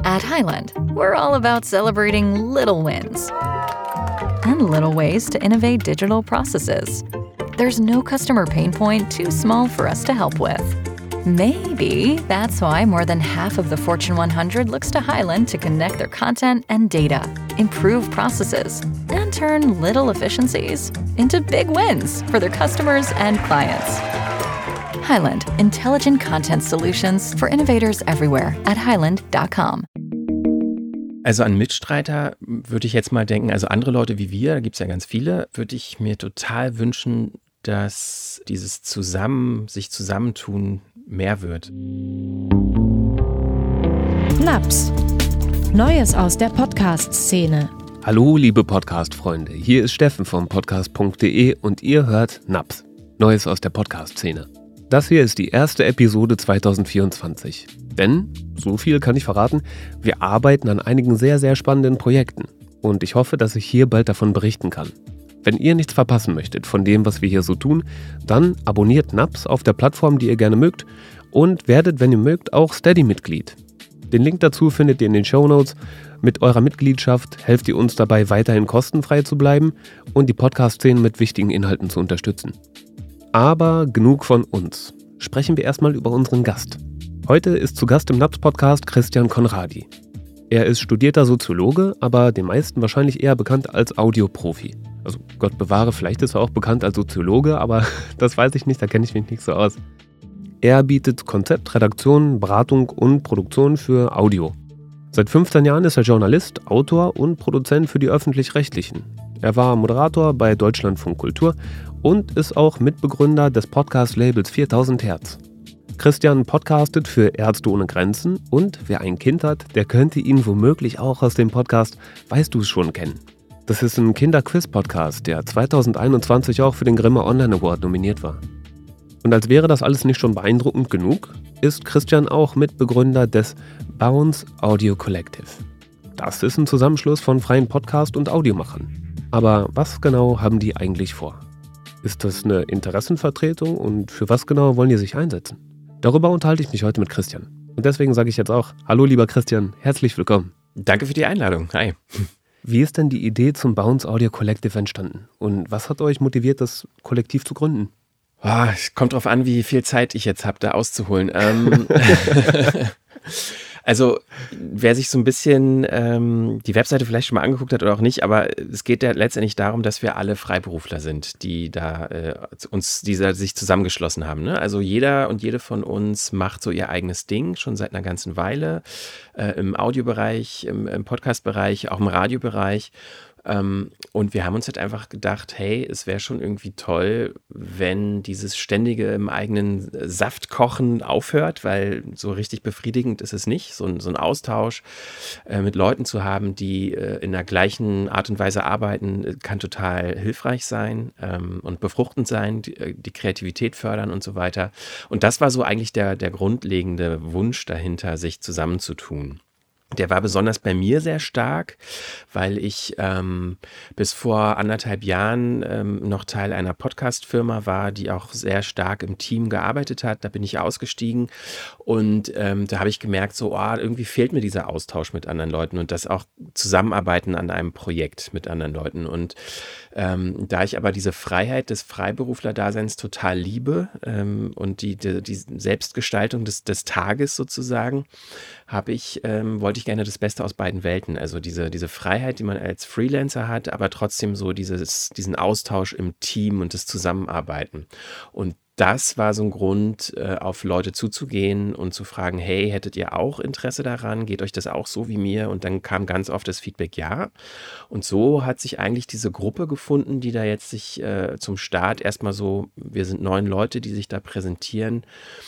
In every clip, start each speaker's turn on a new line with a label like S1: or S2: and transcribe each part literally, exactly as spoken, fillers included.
S1: At Highland, we're all about celebrating little wins and little ways to innovate digital processes. There's no customer pain point too small for us to help with. Maybe that's why more than half of the Fortune one hundred looks to Highland to connect their content and data, improve processes, and turn little efficiencies into big wins for their customers and clients. Highland, intelligent content solutions for innovators everywhere at highland dot com.
S2: Also an Mitstreiter würde ich jetzt mal denken, also andere Leute wie wir, da gibt es ja ganz viele, würde ich mir total wünschen, dass dieses Zusammen, sich zusammentun mehr wird.
S3: Naps. Neues aus der Podcast-Szene.
S4: Hallo liebe Podcast-Freunde, hier ist Steffen vom podcast punkt de und ihr hört Naps. Neues aus der Podcast-Szene. Das hier ist die erste Episode zwanzig vierundzwanzig. Denn, so viel kann ich verraten, wir arbeiten an einigen sehr, sehr spannenden Projekten. Und ich hoffe, dass ich hier bald davon berichten kann. Wenn ihr nichts verpassen möchtet von dem, was wir hier so tun, dann abonniert Naps auf der Plattform, die ihr gerne mögt und werdet, wenn ihr mögt, auch Steady-Mitglied. Den Link dazu findet ihr in den Shownotes. Mit eurer Mitgliedschaft helft ihr uns dabei, weiterhin kostenfrei zu bleiben und die Podcast-Szene mit wichtigen Inhalten zu unterstützen. Aber genug von uns. Sprechen wir erstmal über unseren Gast. Heute ist zu Gast im Naps-Podcast Christian Conradi. Er ist studierter Soziologe, aber den meisten wahrscheinlich eher bekannt als Audioprofi. Also Gott bewahre, vielleicht ist er auch bekannt als Soziologe, aber das weiß ich nicht, da kenne ich mich nicht so aus. Er bietet Konzept, Redaktion, Beratung und Produktion für Audio. Seit fünfzehn Jahren ist er Journalist, Autor und Produzent für die Öffentlich-Rechtlichen. Er war Moderator bei Deutschlandfunk Kultur und ist auch Mitbegründer des Podcast-Labels viertausend Hertz. Christian podcastet für Ärzte ohne Grenzen und wer ein Kind hat, der könnte ihn womöglich auch aus dem Podcast Weißt du es schon kennen. Das ist ein Kinder-Quiz-Podcast, der zwanzig einundzwanzig auch für den Grimme Online Award nominiert war. Und als wäre das alles nicht schon beeindruckend genug, ist Christian auch Mitbegründer des Bounce Audio Collective. Das ist ein Zusammenschluss von freien Podcast- und Audiomachern. Aber was genau haben die eigentlich vor? Ist das eine Interessenvertretung und für was genau wollen die sich einsetzen? Darüber unterhalte ich mich heute mit Christian. Und deswegen sage ich jetzt auch, hallo lieber Christian, herzlich willkommen.
S2: Danke für die Einladung. Hi.
S4: Wie ist denn die Idee zum Bounce Audio Collective entstanden? Und was hat euch motiviert, das Kollektiv zu gründen?
S2: Oh, es kommt drauf an, wie viel Zeit ich jetzt habe, da auszuholen. Ähm, also, wer sich so ein bisschen ähm, die Webseite vielleicht schon mal angeguckt hat oder auch nicht, aber es geht ja letztendlich darum, dass wir alle Freiberufler sind, die da äh, uns, die da sich zusammengeschlossen haben. Ne? Also jeder und jede von uns macht so ihr eigenes Ding schon seit einer ganzen Weile äh, im Audiobereich, im, im Podcastbereich, auch im Radiobereich. Ähm, und wir haben uns halt einfach gedacht, hey, es wäre schon irgendwie toll, wenn dieses ständige im eigenen Saft kochen aufhört, weil so richtig befriedigend ist es nicht, so ein, so ein Austausch äh, mit Leuten zu haben, die äh, in der gleichen Art und Weise arbeiten, kann total hilfreich sein ähm, und befruchtend sein, die, die Kreativität fördern und so weiter. Und das war so eigentlich der, der grundlegende Wunsch dahinter, sich zusammenzutun. Der war besonders bei mir sehr stark, weil ich ähm, bis vor anderthalb Jahren ähm, noch Teil einer Podcast-Firma war, die auch sehr stark im Team gearbeitet hat. Da bin ich ausgestiegen und ähm, da habe ich gemerkt, so oh, irgendwie fehlt mir dieser Austausch mit anderen Leuten und das auch Zusammenarbeiten an einem Projekt mit anderen Leuten. Und ähm, da ich aber diese Freiheit des Freiberufler-Daseins total liebe ähm, und die, die, die Selbstgestaltung des, des Tages sozusagen, habe ich, ähm, wollte ich gerne das Beste aus beiden Welten. Also diese, diese Freiheit, die man als Freelancer hat, aber trotzdem so dieses, diesen Austausch im Team und das Zusammenarbeiten. Und das war so ein Grund, äh, auf Leute zuzugehen und zu fragen, hey, hättet ihr auch Interesse daran? Geht euch das auch so wie mir? Und dann kam ganz oft das Feedback, ja. Und so hat sich eigentlich diese Gruppe gefunden, die da jetzt sich äh, zum Start erstmal so, wir sind neun Leute, die sich da präsentieren,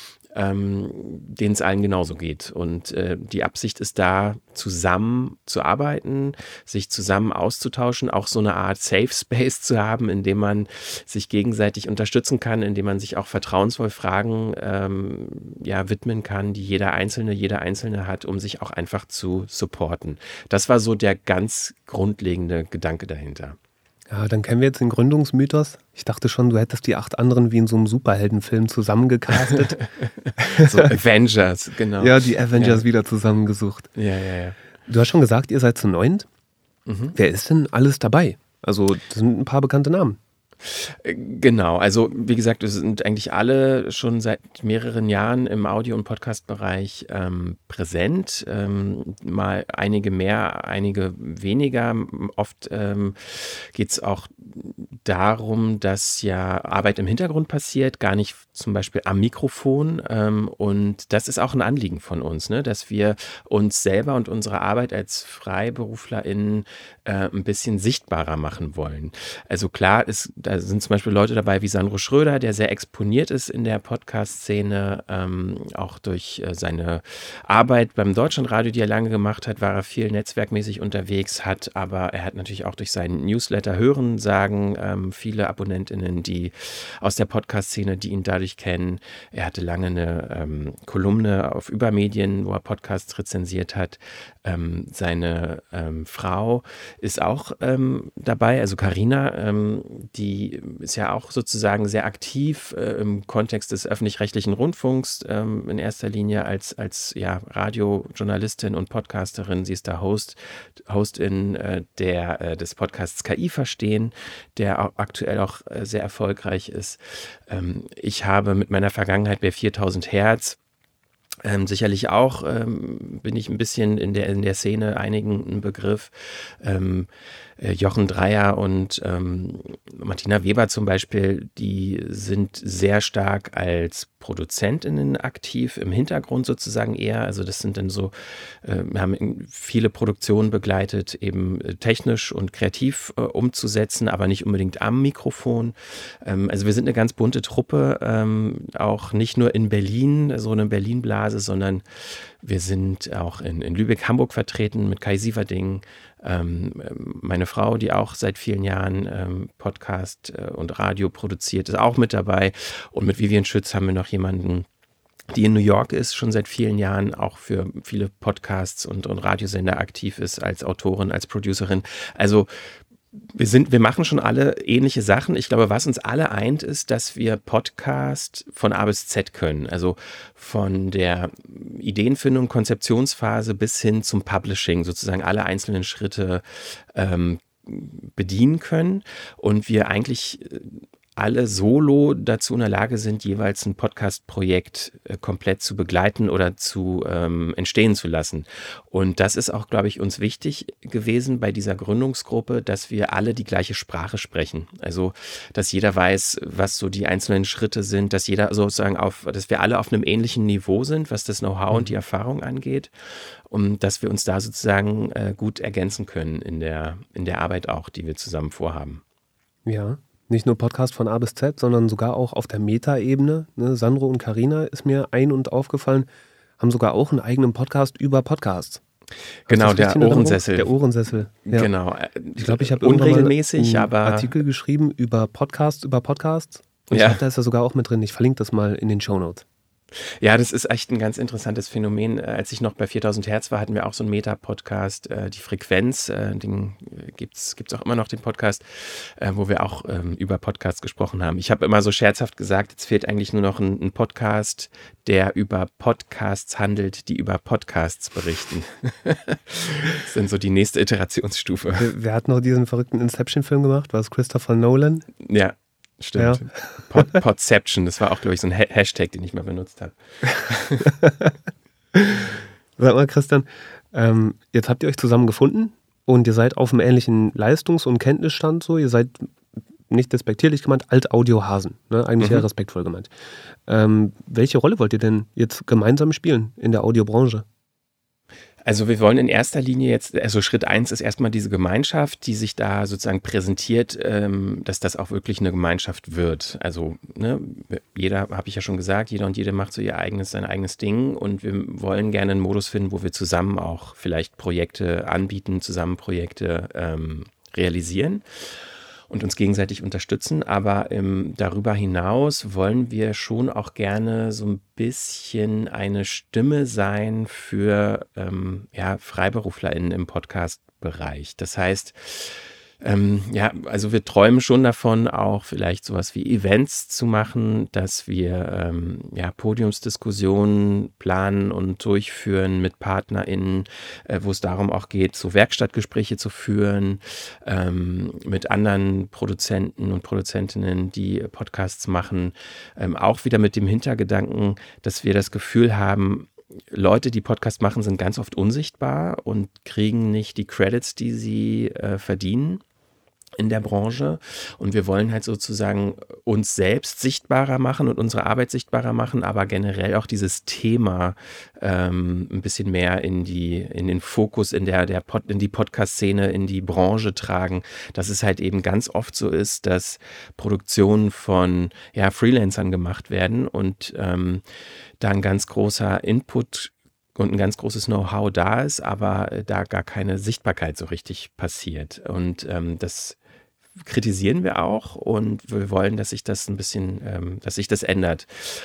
S2: ähm, denen es allen genauso geht. Und äh, die Absicht ist da, zusammen zu arbeiten, sich zusammen auszutauschen, auch so eine Art Safe Space zu haben, in dem man sich gegenseitig unterstützen kann, in dem man sich auch vertrauensvoll Fragen ähm, ja, widmen kann, die jeder Einzelne, jeder Einzelne hat, um sich auch einfach zu supporten. Das war so der ganz grundlegende Gedanke dahinter.
S4: Ja, dann kennen wir jetzt den Gründungsmythos. Ich dachte schon, du hättest die acht anderen wie in so einem Superheldenfilm zusammengecastet.
S2: So Avengers, genau.
S4: Ja, die Avengers
S2: ja.
S4: wieder zusammengesucht.
S2: Ja, ja, ja.
S4: Du hast schon gesagt, ihr seid zu neunt.
S2: Mhm.
S4: Wer ist denn alles dabei? Also, das sind ein paar bekannte Namen.
S2: Genau, also wie gesagt, wir sind eigentlich alle schon seit mehreren Jahren im Audio- und Podcast-Bereich ähm, präsent. Ähm, mal einige mehr, einige weniger. Oft ähm, geht es auch darum, dass ja Arbeit im Hintergrund passiert, gar nicht zum Beispiel am Mikrofon. Ähm, und das ist auch ein Anliegen von uns, ne? Dass wir uns selber und unsere Arbeit als FreiberuflerInnen äh, ein bisschen sichtbarer machen wollen. Also klar ist, da sind zum Beispiel Leute dabei wie Sandro Schröder, der sehr exponiert ist in der Podcast-Szene, ähm, auch durch äh, seine Arbeit beim Deutschlandradio, die er lange gemacht hat, war er viel netzwerkmäßig unterwegs, hat aber er hat natürlich auch durch seinen Newsletter Hören sagen ähm, viele AbonnentInnen, die aus der Podcast-Szene, die ihn dadurch kennen. Er hatte lange eine ähm, Kolumne auf Übermedien, wo er Podcasts rezensiert hat. Ähm, seine ähm, Frau ist auch ähm, dabei, also Carina, ähm, die ist ja auch sozusagen sehr aktiv äh, im Kontext des öffentlich-rechtlichen Rundfunks, ähm, in erster Linie als, als ja, Radiojournalistin und Podcasterin. Sie ist da Host, Hostin äh, der, äh, des Podcasts K I verstehen, der auch aktuell auch äh, sehr erfolgreich ist. Ähm, ich habe mit meiner Vergangenheit bei viertausend Hertz Ähm, sicherlich auch ähm, bin ich ein bisschen in der, in der Szene einigen ein Begriff. Ähm, äh, Jochen Dreier und ähm, Martina Weber zum Beispiel, die sind sehr stark als ProduzentInnen aktiv, im Hintergrund sozusagen eher. Also das sind dann so, äh, wir haben viele Produktionen begleitet, eben äh, technisch und kreativ äh, umzusetzen, aber nicht unbedingt am Mikrofon. Ähm, also wir sind eine ganz bunte Truppe, ähm, auch nicht nur in Berlin, so eine Berlin-Blase, sondern wir sind auch in, in Lübeck, Hamburg vertreten mit Kai Sieverding, ähm, meine Frau, die auch seit vielen Jahren ähm, Podcast äh, und Radio produziert, ist auch mit dabei. Und mit Vivian Schütz haben wir noch jemanden, die in New York ist, schon seit vielen Jahren auch für viele Podcasts und, und Radiosender aktiv ist, als Autorin, als Producerin. Also wir sind, wir machen schon alle ähnliche Sachen. Ich glaube, was uns alle eint, ist, dass wir Podcast von A bis Z können. Also von der Ideenfindung, Konzeptionsphase bis hin zum Publishing, sozusagen alle einzelnen Schritte ähm, bedienen können. Und wir eigentlich alle solo dazu in der Lage sind, jeweils ein Podcast-Projekt äh, komplett zu begleiten oder zu ähm, entstehen zu lassen. Und das ist auch, glaube ich, uns wichtig gewesen bei dieser Gründungsgruppe, dass wir alle die gleiche Sprache sprechen. Also, dass jeder weiß, was so die einzelnen Schritte sind, dass jeder sozusagen auf, dass wir alle auf einem ähnlichen Niveau sind, was das Know-how mhm. und die Erfahrung angeht. Und dass wir uns da sozusagen äh, gut ergänzen können in der, in der Arbeit auch, die wir zusammen vorhaben.
S4: Ja. Nicht nur Podcast von A bis Z, sondern sogar auch auf der Meta-Ebene. Ne? Sandro und Carina ist mir ein- und aufgefallen, haben sogar auch einen eigenen Podcast über Podcasts.
S2: Genau, der Ohrensessel.
S4: Der Ohrensessel. Ja.
S2: Genau.
S4: Ich glaube, ich habe
S2: unregelmäßig,
S4: einen
S2: aber
S4: Artikel geschrieben über Podcasts über Podcasts. Und
S2: ja.
S4: ich glaube, da ist er sogar auch mit drin. Ich verlinke das mal in den Shownotes.
S2: Ja, das ist echt ein ganz interessantes Phänomen. Als ich noch bei viertausend Hertz war, hatten wir auch so einen Meta-Podcast, äh, die Frequenz, äh, den gibt's gibt's auch immer noch, den Podcast, äh, wo wir auch ähm, über Podcasts gesprochen haben. Ich habe immer so scherzhaft gesagt, jetzt fehlt eigentlich nur noch ein, ein Podcast, der über Podcasts handelt, die über Podcasts berichten. Das sind so die nächste Iterationsstufe.
S4: Wer, wer hat noch diesen verrückten Inception-Film gemacht? War es Christopher Nolan?
S2: Ja. Stimmt. Ja. Pod, Podception, das war auch, glaube ich, so ein ha- Hashtag, den ich mal benutzt habe.
S4: Sag mal, Christian, ähm, jetzt habt ihr euch zusammen gefunden und ihr seid auf einem ähnlichen Leistungs- und Kenntnisstand so. Ihr seid, nicht despektierlich gemeint, Alt-Audiohasen. Ne? Eigentlich mhm. eher respektvoll gemeint. Ähm, welche Rolle wollt ihr denn jetzt gemeinsam spielen in der Audiobranche?
S2: Also wir wollen in erster Linie jetzt, also Schritt eins ist erstmal diese Gemeinschaft, die sich da sozusagen präsentiert, ähm, dass das auch wirklich eine Gemeinschaft wird. Also ne, jeder, habe ich ja schon gesagt, jeder und jede macht so ihr eigenes, sein eigenes Ding und wir wollen gerne einen Modus finden, wo wir zusammen auch vielleicht Projekte anbieten, zusammen Projekte ähm, realisieren und uns gegenseitig unterstützen. Aber ähm, darüber hinaus wollen wir schon auch gerne so ein bisschen eine Stimme sein für ähm, ja, FreiberuflerInnen im Podcast-Bereich. Das heißt, Ähm, ja, also wir träumen schon davon, auch vielleicht sowas wie Events zu machen, dass wir ähm, ja, Podiumsdiskussionen planen und durchführen mit PartnerInnen, äh, wo es darum auch geht, so Werkstattgespräche zu führen, ähm, mit anderen Produzenten und Produzentinnen, die Podcasts machen, ähm, auch wieder mit dem Hintergedanken, dass wir das Gefühl haben, Leute, die Podcast machen, sind ganz oft unsichtbar und kriegen nicht die Credits, die sie äh, verdienen in der Branche. Und wir wollen halt sozusagen uns selbst sichtbarer machen und unsere Arbeit sichtbarer machen, aber generell auch dieses Thema ähm, ein bisschen mehr in die, in den Fokus, in der, der Pod, in die Podcast-Szene, in die Branche tragen, dass es halt eben ganz oft so ist, dass Produktionen von ja, Freelancern gemacht werden und ähm, da ein ganz großer Input und ein ganz großes Know-how da ist, aber da gar keine Sichtbarkeit so richtig passiert. Und ähm, das kritisieren wir auch und wir wollen, dass sich das ein bisschen, ähm, dass sich das ändert.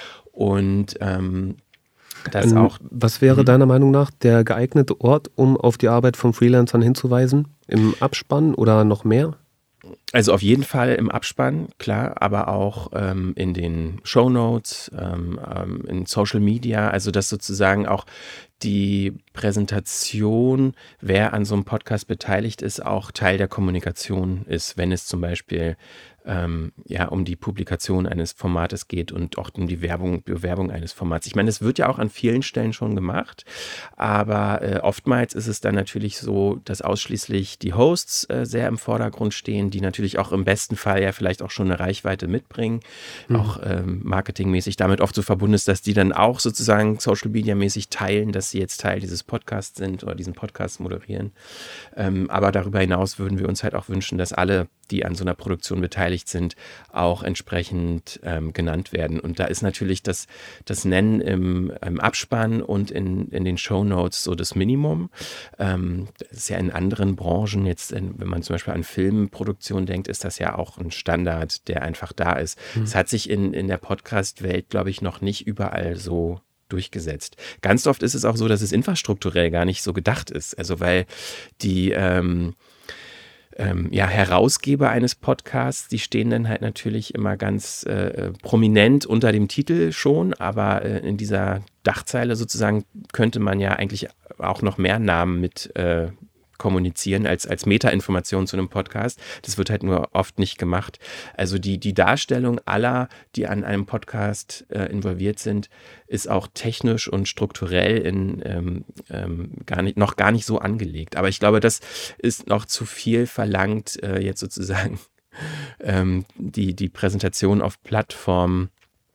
S2: Und ähm, das
S4: ähm,
S2: auch.
S4: Was wäre
S2: hm.
S4: deiner Meinung nach der geeignete Ort, um auf die Arbeit von Freelancern hinzuweisen? Im Abspann oder noch mehr?
S2: Also auf jeden Fall im Abspann, klar, aber auch ähm, in den Shownotes, ähm, ähm, in Social Media, also dass sozusagen auch die Präsentation, wer an so einem Podcast beteiligt ist, auch Teil der Kommunikation ist, wenn es zum Beispiel ähm, ja, um die Publikation eines Formates geht und auch um die Werbung, Bewerbung eines Formats. Ich meine, es wird ja auch an vielen Stellen schon gemacht, aber äh, oftmals ist es dann natürlich so, dass ausschließlich die Hosts äh, sehr im Vordergrund stehen, die natürlich auch im besten Fall ja vielleicht auch schon eine Reichweite mitbringen, mhm. auch ähm, marketingmäßig damit oft so verbunden ist, dass die dann auch sozusagen Social-Media-mäßig teilen, dass sie jetzt Teil dieses Podcasts sind oder diesen Podcast moderieren. Ähm, aber darüber hinaus würden wir uns halt auch wünschen, dass alle, die an so einer Produktion beteiligt sind, auch entsprechend ähm, genannt werden. Und da ist natürlich das, das Nennen im, im Abspann und in, in den Shownotes so das Minimum. Ähm, das ist ja in anderen Branchen, jetzt in, wenn man zum Beispiel an Filmproduktion denkt, ist das ja auch ein Standard, der einfach da ist. Es mhm. hat sich in, in der Podcast-Welt, glaube ich, noch nicht überall so durchgesetzt. Ganz oft ist es auch so, dass es infrastrukturell gar nicht so gedacht ist. Also weil die ähm, ähm, ja, Herausgeber eines Podcasts, die stehen dann halt natürlich immer ganz äh, prominent unter dem Titel schon, aber äh, in dieser Dachzeile sozusagen könnte man ja eigentlich auch noch mehr Namen mit äh, kommunizieren als, als Meta-Information zu einem Podcast. Das wird halt nur oft nicht gemacht. Also die, die Darstellung aller, die an einem Podcast äh, involviert sind, ist auch technisch und strukturell in, ähm, ähm, gar nicht, noch gar nicht so angelegt. Aber ich glaube, das ist noch zu viel verlangt, äh, jetzt sozusagen ähm, die, die Präsentation auf Plattformen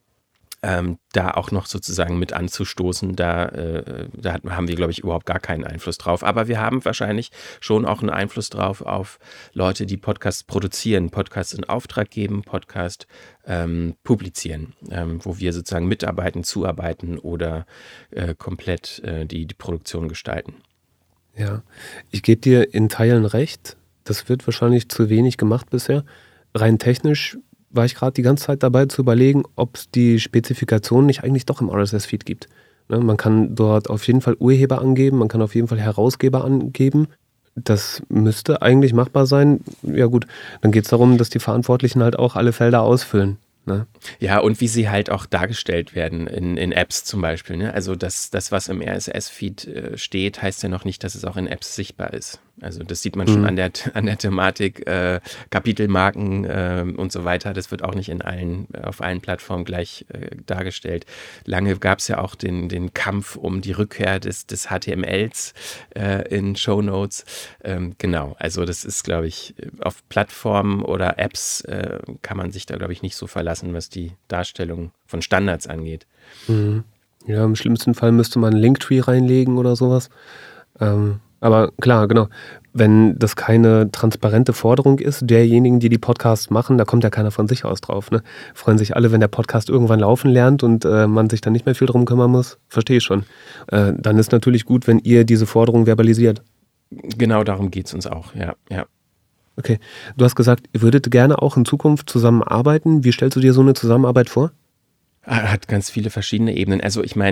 S2: Ähm, da auch noch sozusagen mit anzustoßen, da, äh, da hat, haben wir, glaube ich, überhaupt gar keinen Einfluss drauf. Aber wir haben wahrscheinlich schon auch einen Einfluss drauf auf Leute, die Podcasts produzieren, Podcasts in Auftrag geben, Podcast ähm, publizieren, ähm, wo wir sozusagen mitarbeiten, zuarbeiten oder äh, komplett äh, die, die Produktion gestalten.
S4: Ja, ich gebe dir in Teilen recht. Das wird wahrscheinlich zu wenig gemacht bisher. Rein technisch war ich gerade die ganze Zeit dabei zu überlegen, ob es die Spezifikation nicht eigentlich doch im R S S-Feed gibt. Ne, man kann dort auf jeden Fall Urheber angeben, man kann auf jeden Fall Herausgeber angeben. Das müsste eigentlich machbar sein. Ja gut, dann geht es darum, dass die Verantwortlichen halt auch alle Felder ausfüllen. Ne?
S2: Ja, und wie sie halt auch dargestellt werden in, in Apps zum Beispiel. Ne? Also das, das, was im R S S-Feed äh, steht, heißt ja noch nicht, dass es auch in Apps sichtbar ist. Also das sieht man schon mhm. an der, an der Thematik, äh, Kapitelmarken äh, und so weiter. Das wird auch nicht in allen, auf allen Plattformen gleich äh, dargestellt. Lange gab es ja auch den, den Kampf um die Rückkehr des, des H T M Ls äh, in Shownotes. Ähm, genau, also das ist, glaube ich, auf Plattformen oder Apps äh, kann man sich da, glaube ich, nicht so verlassen, was die Darstellung von Standards angeht.
S4: Mhm. Ja, im schlimmsten Fall müsste man einen Linktree reinlegen oder sowas. Ähm, aber klar, genau, wenn das keine transparente Forderung ist, derjenigen, die die Podcasts machen, da kommt ja keiner von sich aus drauf. Ne? Freuen sich alle, wenn der Podcast irgendwann laufen lernt und äh, man sich dann nicht mehr viel drum kümmern muss. Verstehe ich schon. Äh, dann ist natürlich gut, wenn ihr diese Forderung verbalisiert.
S2: Genau darum geht es uns auch, ja, ja.
S4: Okay, du hast gesagt, ihr würdet gerne auch in Zukunft zusammenarbeiten. Wie stellst du dir so eine Zusammenarbeit vor?
S2: Hat ganz viele verschiedene Ebenen. Also ich meine,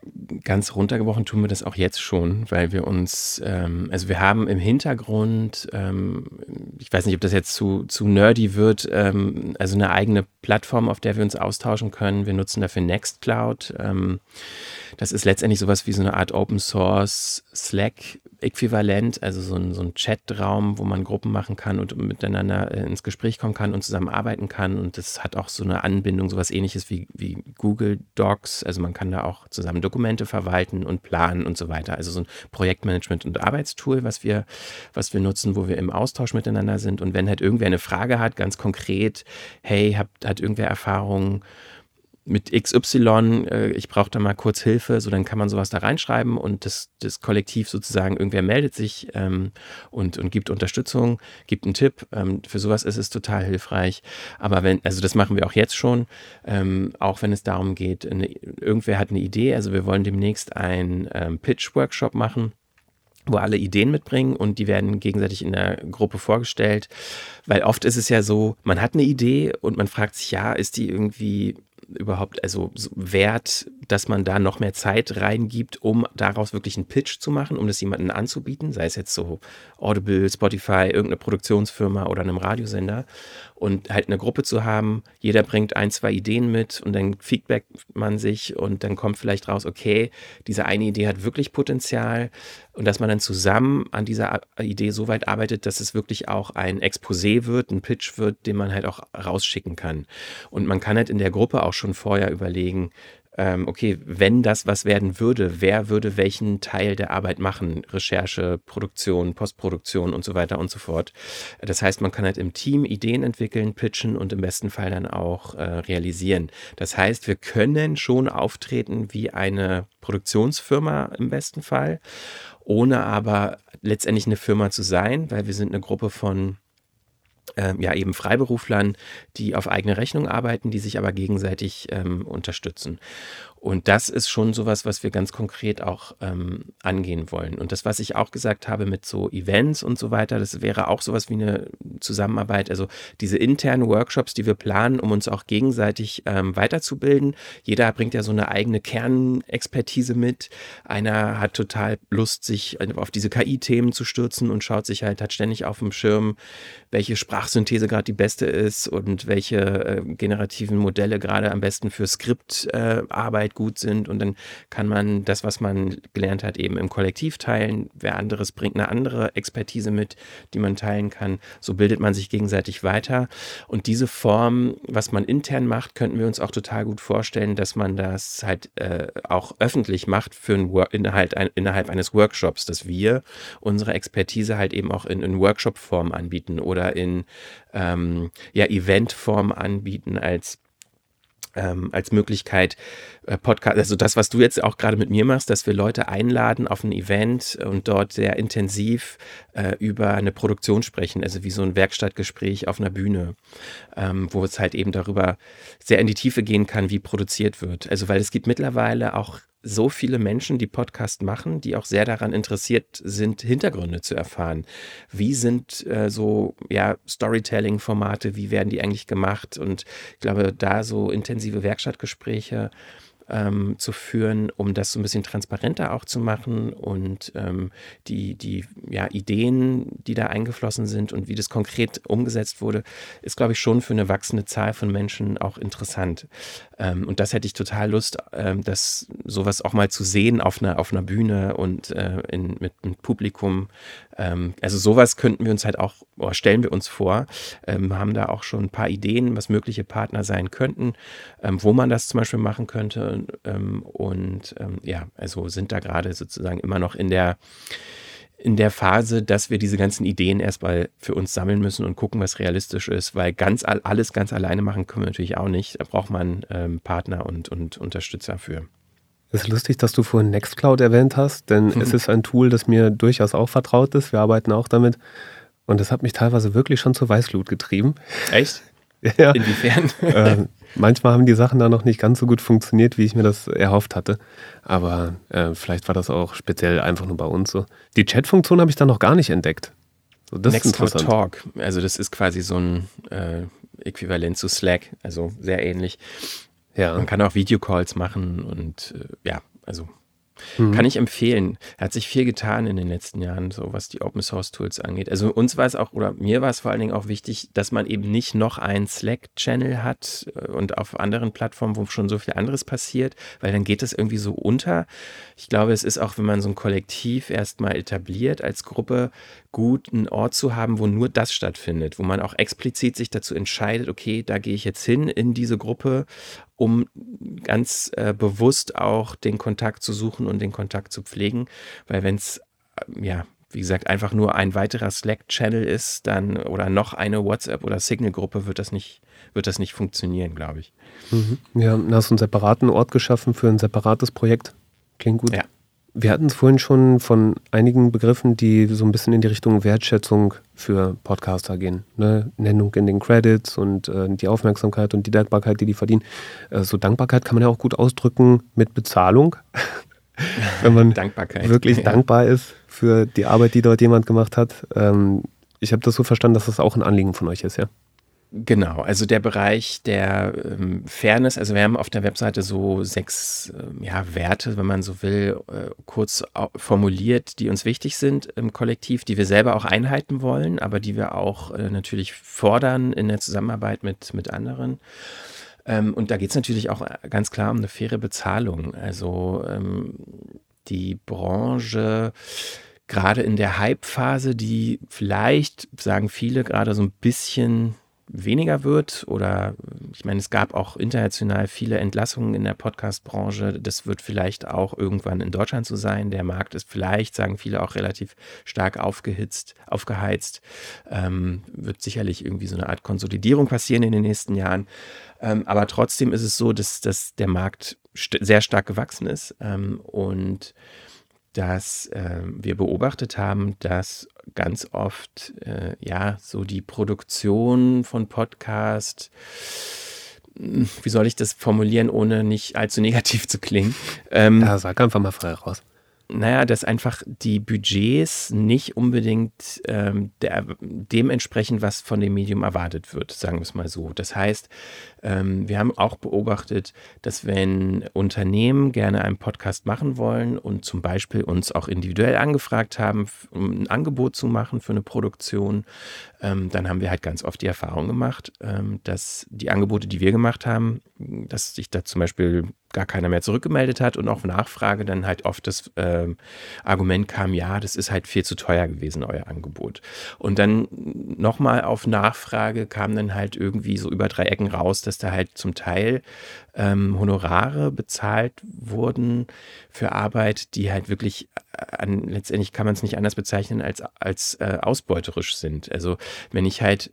S2: ganz runtergebrochen tun wir das auch jetzt schon, weil wir uns, ähm, also wir haben im Hintergrund, ähm, ich weiß nicht, ob das jetzt zu, zu nerdy wird, ähm, also eine eigene Plattform, auf der wir uns austauschen können. Wir nutzen dafür Nextcloud. Ähm, das ist letztendlich sowas wie so eine Art Open Source Slack-Äquivalent, also so ein, so ein Chatraum, wo man Gruppen machen kann und miteinander äh, ins Gespräch kommen kann und zusammenarbeiten kann. Und das hat auch so eine Anbindung, sowas ähnliches wie, wie Google Docs. Also man kann da auch zusammen Dokumente verwalten und planen und so weiter. Also so ein Projektmanagement- und Arbeitstool, was wir, was wir nutzen, wo wir im Austausch miteinander sind. Und wenn halt irgendwer eine Frage hat, ganz konkret, hey, hat, hat irgendwer Erfahrungen mit X Y, äh, ich brauche da mal kurz Hilfe, so dann kann man sowas da reinschreiben und das, das Kollektiv sozusagen, irgendwer meldet sich ähm, und, und gibt Unterstützung, gibt einen Tipp. Ähm, für sowas ist es total hilfreich. Aber wenn, also das machen wir auch jetzt schon, ähm, auch wenn es darum geht, eine, irgendwer hat eine Idee, also wir wollen demnächst einen ähm, Pitch-Workshop machen, wo alle Ideen mitbringen und die werden gegenseitig in der Gruppe vorgestellt, weil oft ist es ja so, man hat eine Idee und man fragt sich, ja, ist die irgendwie überhaupt also so wert, dass man da noch mehr Zeit reingibt, um daraus wirklich einen Pitch zu machen, um das jemandem anzubieten, sei es jetzt so Audible, Spotify, irgendeine Produktionsfirma oder einem Radiosender und halt eine Gruppe zu haben, jeder bringt ein, zwei Ideen mit und dann feedbackt man sich und dann kommt vielleicht raus, okay, diese eine Idee hat wirklich Potenzial und dass man dann zusammen an dieser Idee so weit arbeitet, dass es wirklich auch ein Exposé wird, ein Pitch wird, den man halt auch rausschicken kann. Und man kann halt in der Gruppe auch schon vorher überlegen, ähm, okay, wenn das was werden würde, wer würde welchen Teil der Arbeit machen? Recherche, Produktion, Postproduktion und so weiter und so fort. Das heißt, man kann halt im Team Ideen entwickeln, pitchen und im besten Fall dann auch äh, realisieren. Das heißt, wir können schon auftreten wie eine Produktionsfirma im besten Fall, ohne aber letztendlich eine Firma zu sein, weil wir sind eine Gruppe von Ähm, ja eben Freiberuflern, die auf eigene Rechnung arbeiten, die sich aber gegenseitig ähm, unterstützen. Und das ist schon sowas, was wir ganz konkret auch ähm, angehen wollen. Und das, was ich auch gesagt habe mit so Events und so weiter, das wäre auch sowas wie eine Zusammenarbeit. Also diese internen Workshops, die wir planen, um uns auch gegenseitig ähm, weiterzubilden. Jeder bringt ja so eine eigene Kernexpertise mit. Einer hat total Lust, sich auf diese K I-Themen zu stürzen und schaut sich halt, hat ständig auf dem Schirm, welche Sprachsynthese gerade die beste ist und welche äh, generativen Modelle gerade am besten für Skriptarbeit äh, gut sind. Und dann kann man das, was man gelernt hat, eben im Kollektiv teilen. Wer anderes bringt eine andere Expertise mit, die man teilen kann. So bildet man sich gegenseitig weiter. Und diese Form, was man intern macht, könnten wir uns auch total gut vorstellen, dass man das halt äh, auch öffentlich macht für einen Wor- innerhalb, ein, innerhalb eines Workshops, dass wir unsere Expertise halt eben auch in, in Workshop-Form anbieten oder in ähm, ja, Event-Form anbieten als Ähm, als Möglichkeit, äh, Podcast, also das, was du jetzt auch gerade mit mir machst, dass wir Leute einladen auf ein Event und dort sehr intensiv äh, über eine Produktion sprechen, also wie so ein Werkstattgespräch auf einer Bühne, ähm, wo es halt eben darüber sehr in die Tiefe gehen kann, wie produziert wird. Also weil es gibt mittlerweile auch so viele Menschen, die Podcast machen, die auch sehr daran interessiert sind, Hintergründe zu erfahren. Wie sind äh, so ja, Storytelling-Formate, wie werden die eigentlich gemacht? Und ich glaube, da so intensive Werkstattgespräche ähm, zu führen, um das so ein bisschen transparenter auch zu machen und ähm, die, die ja, Ideen, die da eingeflossen sind und wie das konkret umgesetzt wurde, ist, glaube ich, schon für eine wachsende Zahl von Menschen auch interessant. Ähm, und das hätte ich total Lust, ähm, das sowas auch mal zu sehen auf einer, auf einer Bühne und äh, in, mit einem Publikum. Ähm, also sowas könnten wir uns halt auch, oder stellen wir uns vor, ähm, haben da auch schon ein paar Ideen, was mögliche Partner sein könnten, ähm, wo man das zum Beispiel machen könnte. Ähm, und ähm, ja, also sind da gerade sozusagen immer noch in der in der Phase, dass wir diese ganzen Ideen erstmal für uns sammeln müssen und gucken, was realistisch ist, weil ganz alles ganz alleine machen können wir natürlich auch nicht. Da braucht man ähm, Partner und, und Unterstützer für.
S4: Es ist lustig, dass du vorhin Nextcloud erwähnt hast, denn mhm. es ist ein Tool, das mir durchaus auch vertraut ist. Wir arbeiten auch damit und das hat mich teilweise wirklich schon zur Weißglut getrieben.
S2: Echt?
S4: Ja.
S2: Inwiefern?
S4: äh, manchmal haben die Sachen da noch nicht ganz so gut funktioniert, wie ich mir das erhofft hatte. Aber äh, vielleicht war das auch speziell einfach nur bei uns so. Die Chat-Funktion habe ich da noch gar nicht entdeckt. So, das
S2: Nextcloud
S4: ist interessant.
S2: Talk, also das ist quasi so ein äh, Äquivalent zu Slack, also sehr ähnlich.
S4: Ja.
S2: Man kann auch Videocalls machen und äh, ja, also mhm. kann ich empfehlen. Er hat sich viel getan in den letzten Jahren, so was die Open-Source-Tools angeht. Also uns war es auch, oder mir war es vor allen Dingen auch wichtig, dass man eben nicht noch einen Slack-Channel hat und auf anderen Plattformen, wo schon so viel anderes passiert, weil dann geht das irgendwie so unter. Ich glaube, es ist auch, wenn man so ein Kollektiv erstmal etabliert als Gruppe, gut, einen Ort zu haben, wo nur das stattfindet, wo man auch explizit sich dazu entscheidet, okay, da gehe ich jetzt hin in diese Gruppe, um ganz äh, bewusst auch den Kontakt zu suchen und den Kontakt zu pflegen, weil wenn es, äh, ja, wie gesagt, einfach nur ein weiterer Slack-Channel ist, dann oder noch eine WhatsApp- oder Signal-Gruppe, wird das nicht, wird das nicht funktionieren, glaube ich.
S4: Mhm. Ja, dann hast du einen separaten Ort geschaffen für ein separates Projekt. Klingt gut.
S2: Ja.
S4: Wir hatten es vorhin schon von einigen Begriffen, die so ein bisschen in die Richtung Wertschätzung für Podcaster gehen. Ne? Nennung in den Credits und äh, die Aufmerksamkeit und die Dankbarkeit, die die verdienen. Äh, so Dankbarkeit kann man ja auch gut ausdrücken mit Bezahlung. Wenn man wirklich ja. dankbar ist für die Arbeit, die dort jemand gemacht hat. Ähm, ich habe das so verstanden, dass das auch ein Anliegen von euch ist, ja?
S2: Genau, also der Bereich der ähm, Fairness, also wir haben auf der Webseite so sechs ähm, ja, Werte, wenn man so will, äh, kurz au- formuliert, die uns wichtig sind im Kollektiv, die wir selber auch einhalten wollen, aber die wir auch äh, natürlich fordern in der Zusammenarbeit mit, mit anderen. Ähm, und da geht es natürlich auch ganz klar um eine faire Bezahlung. Also ähm, die Branche, gerade in der Hype-Phase, die vielleicht, sagen viele, gerade so ein bisschen weniger wird oder ich meine, es gab auch international viele Entlassungen in der Podcast-Branche. Das wird vielleicht auch irgendwann in Deutschland so sein. Der Markt ist vielleicht, sagen viele, auch relativ stark aufgehitzt, aufgeheizt. Ähm, wird sicherlich irgendwie so eine Art Konsolidierung passieren in den nächsten Jahren. Ähm, aber trotzdem ist es so, dass, dass der Markt st- sehr stark gewachsen ist ähm, und dass äh, wir beobachtet haben, dass ganz oft äh, ja so die Produktion von Podcast, wie soll ich das formulieren, ohne nicht allzu negativ zu klingen? Ähm,
S4: ja, sag einfach mal frei raus.
S2: Naja, dass einfach die Budgets nicht unbedingt ähm, der, dem entsprechen, was von dem Medium erwartet wird, sagen wir es mal so. Das heißt, ähm, wir haben auch beobachtet, dass wenn Unternehmen gerne einen Podcast machen wollen und zum Beispiel uns auch individuell angefragt haben, um ein Angebot zu machen für eine Produktion, ähm, dann haben wir halt ganz oft die Erfahrung gemacht, ähm, dass die Angebote, die wir gemacht haben, dass sich da zum Beispiel gar keiner mehr zurückgemeldet hat und auf Nachfrage dann halt oft das äh, Argument kam, ja, das ist halt viel zu teuer gewesen, euer Angebot. Und dann nochmal auf Nachfrage kam dann halt irgendwie so über drei Ecken raus, dass da halt zum Teil ähm, Honorare bezahlt wurden für Arbeit, die halt wirklich an, letztendlich kann man es nicht anders bezeichnen, als, als äh, ausbeuterisch sind. Also wenn ich halt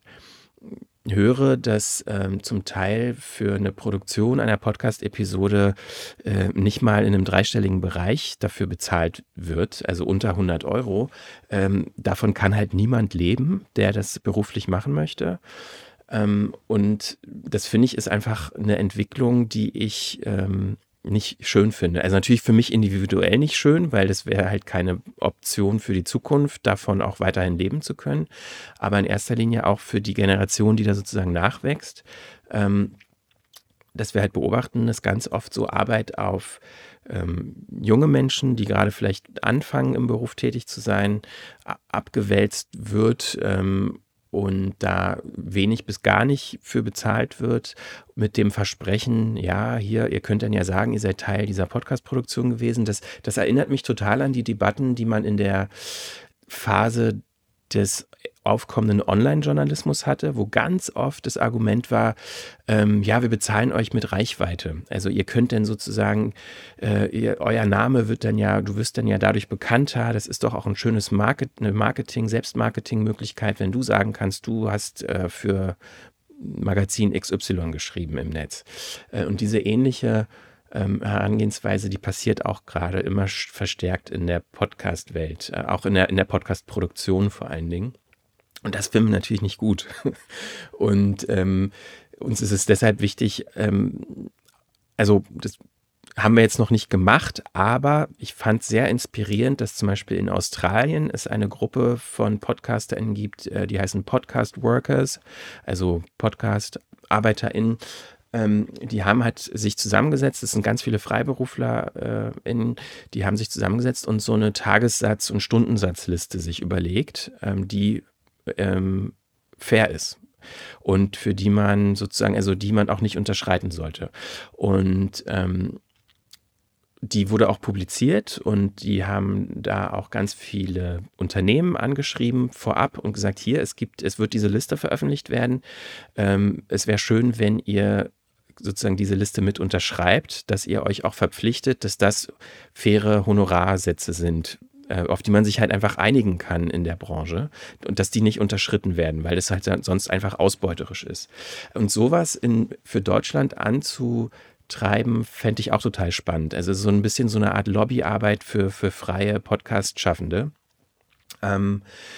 S2: höre, dass ähm, zum Teil für eine Produktion einer Podcast-Episode äh, nicht mal in einem dreistelligen Bereich dafür bezahlt wird, also unter hundert Euro. Ähm, davon kann halt niemand leben, der das beruflich machen möchte. Ähm, und das finde ich ist einfach eine Entwicklung, die ich ähm, nicht schön finde. Also natürlich für mich individuell nicht schön, weil das wäre halt keine Option für die Zukunft, davon auch weiterhin leben zu können. Aber in erster Linie auch für die Generation, die da sozusagen nachwächst, ähm, dass wir halt beobachten, dass ganz oft so Arbeit auf ähm, junge Menschen, die gerade vielleicht anfangen im Beruf tätig zu sein, a- abgewälzt wird, ähm, und da wenig bis gar nicht für bezahlt wird, mit dem Versprechen, ja, hier, ihr könnt dann ja sagen, ihr seid Teil dieser Podcast-Produktion gewesen. Das, das erinnert mich total an die Debatten, die man in der Phase des aufkommenden Online-Journalismus hatte, wo ganz oft das Argument war, ähm, ja, wir bezahlen euch mit Reichweite. Also ihr könnt dann sozusagen, äh, ihr, euer Name wird dann ja, du wirst dann ja dadurch bekannter, das ist doch auch ein schönes Market, eine Marketing, Selbstmarketing-Möglichkeit, wenn du sagen kannst, du hast äh, für Magazin X Y geschrieben im Netz. Äh, und diese ähnliche ähm, Herangehensweise, die passiert auch gerade immer verstärkt in der Podcast-Welt, äh, auch in der, in der Podcast-Produktion vor allen Dingen. Und das finden wir natürlich nicht gut. Und ähm, uns ist es deshalb wichtig, ähm, also das haben wir jetzt noch nicht gemacht, aber ich fand sehr inspirierend, dass zum Beispiel in Australien es eine Gruppe von PodcasterInnen gibt, äh, die heißen Podcast Workers, also Podcast-ArbeiterInnen, Ähm, die haben halt sich zusammengesetzt, es sind ganz viele Freiberufler, äh, in, die haben sich zusammengesetzt und so eine Tagessatz- und Stundensatzliste sich überlegt, ähm, die ähm, fair ist und für die man sozusagen, also die man auch nicht unterschreiten sollte. Und ähm, die wurde auch publiziert und die haben da auch ganz viele Unternehmen angeschrieben vorab und gesagt, hier, es gibt, es wird diese Liste veröffentlicht werden. Ähm, es wäre schön, wenn ihr sozusagen diese Liste mit unterschreibt, dass ihr euch auch verpflichtet, dass das faire Honorarsätze sind, äh, auf die man sich halt einfach einigen kann in der Branche und dass die nicht unterschritten werden, weil das halt sonst einfach ausbeuterisch ist. Und sowas in, für Deutschland anzu treiben, fände ich auch total spannend. Also so ein bisschen so eine Art Lobbyarbeit für, für freie Podcast-Schaffende. Ähm,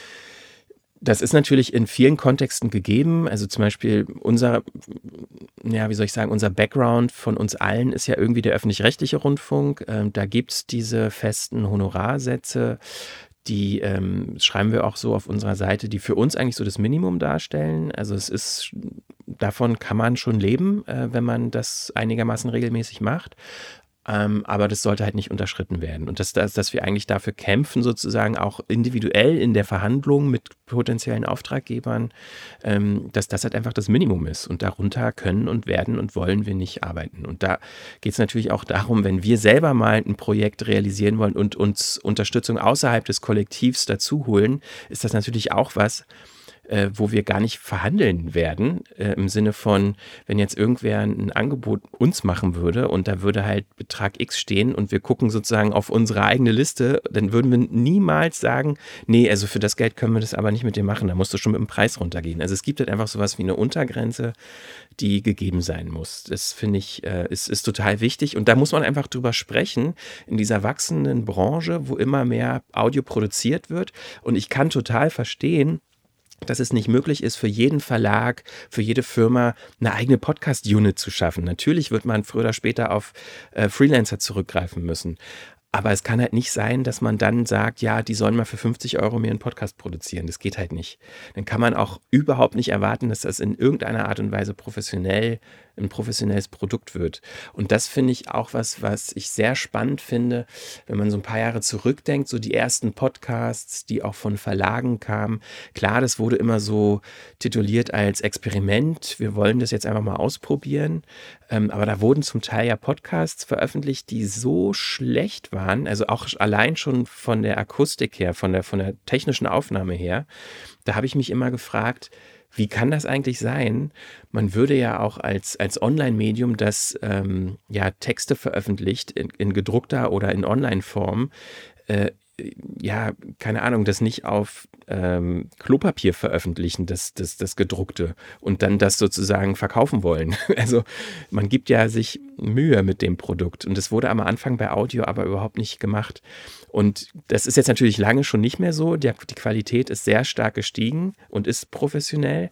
S2: das ist natürlich in vielen Kontexten gegeben. Also zum Beispiel unser, ja, wie soll ich sagen, unser Background von uns allen ist ja irgendwie der öffentlich-rechtliche Rundfunk. Ähm, da gibt es diese festen Honorarsätze, die ähm, schreiben wir auch so auf unserer Seite, die für uns eigentlich so das Minimum darstellen. Also es ist, davon kann man schon leben, äh, wenn man das einigermaßen regelmäßig macht. Ähm, aber das sollte halt nicht unterschritten werden. Und dass, dass, dass wir eigentlich dafür kämpfen, sozusagen auch individuell in der Verhandlung mit potenziellen Auftraggebern, ähm, dass das halt einfach das Minimum ist. Und darunter können und werden und wollen wir nicht arbeiten. Und da geht es natürlich auch darum, wenn wir selber mal ein Projekt realisieren wollen und uns Unterstützung außerhalb des Kollektivs dazu holen, ist das natürlich auch was, Äh, wo wir gar nicht verhandeln werden, äh, im Sinne von, wenn jetzt irgendwer ein Angebot uns machen würde und da würde halt Betrag X stehen und wir gucken sozusagen auf unsere eigene Liste, dann würden wir niemals sagen, nee, also für das Geld können wir das aber nicht mit dir machen, da musst du schon mit dem Preis runtergehen. Also es gibt halt einfach sowas wie eine Untergrenze, die gegeben sein muss. Das finde ich, äh, ist, ist total wichtig und da muss man einfach drüber sprechen, in dieser wachsenden Branche, wo immer mehr Audio produziert wird und ich kann total verstehen, dass es nicht möglich ist, für jeden Verlag, für jede Firma eine eigene Podcast-Unit zu schaffen. Natürlich wird man früher oder später auf äh, Freelancer zurückgreifen müssen. Aber es kann halt nicht sein, dass man dann sagt, ja, die sollen mal für fünfzig Euro mir einen Podcast produzieren. Das geht halt nicht. Dann kann man auch überhaupt nicht erwarten, dass das in irgendeiner Art und Weise professionell, ein professionelles Produkt wird. Und das finde ich auch was, was ich sehr spannend finde, wenn man so ein paar Jahre zurückdenkt, so die ersten Podcasts, die auch von Verlagen kamen. Klar, das wurde immer so tituliert als Experiment. Wir wollen das jetzt einfach mal ausprobieren. Ähm, aber da wurden zum Teil ja Podcasts veröffentlicht, die so schlecht waren, also auch allein schon von der Akustik her, von der, von der technischen Aufnahme her. Da habe ich mich immer gefragt, wie kann das eigentlich sein? Man würde ja auch als, als Online-Medium, das ähm, ja Texte veröffentlicht in, in gedruckter oder in Online-Form, äh, ja, keine Ahnung, das nicht auf ähm, Klopapier veröffentlichen, das, das, das gedruckte und dann das sozusagen verkaufen wollen. Also man gibt ja sich Mühe mit dem Produkt und das wurde am Anfang bei Audio aber überhaupt nicht gemacht. Und das ist jetzt natürlich lange schon nicht mehr so. Die, die Qualität ist sehr stark gestiegen und ist professionell.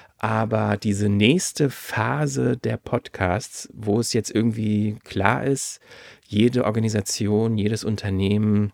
S2: Aber diese nächste Phase der Podcasts, wo es jetzt irgendwie klar ist, jede Organisation, jedes Unternehmen,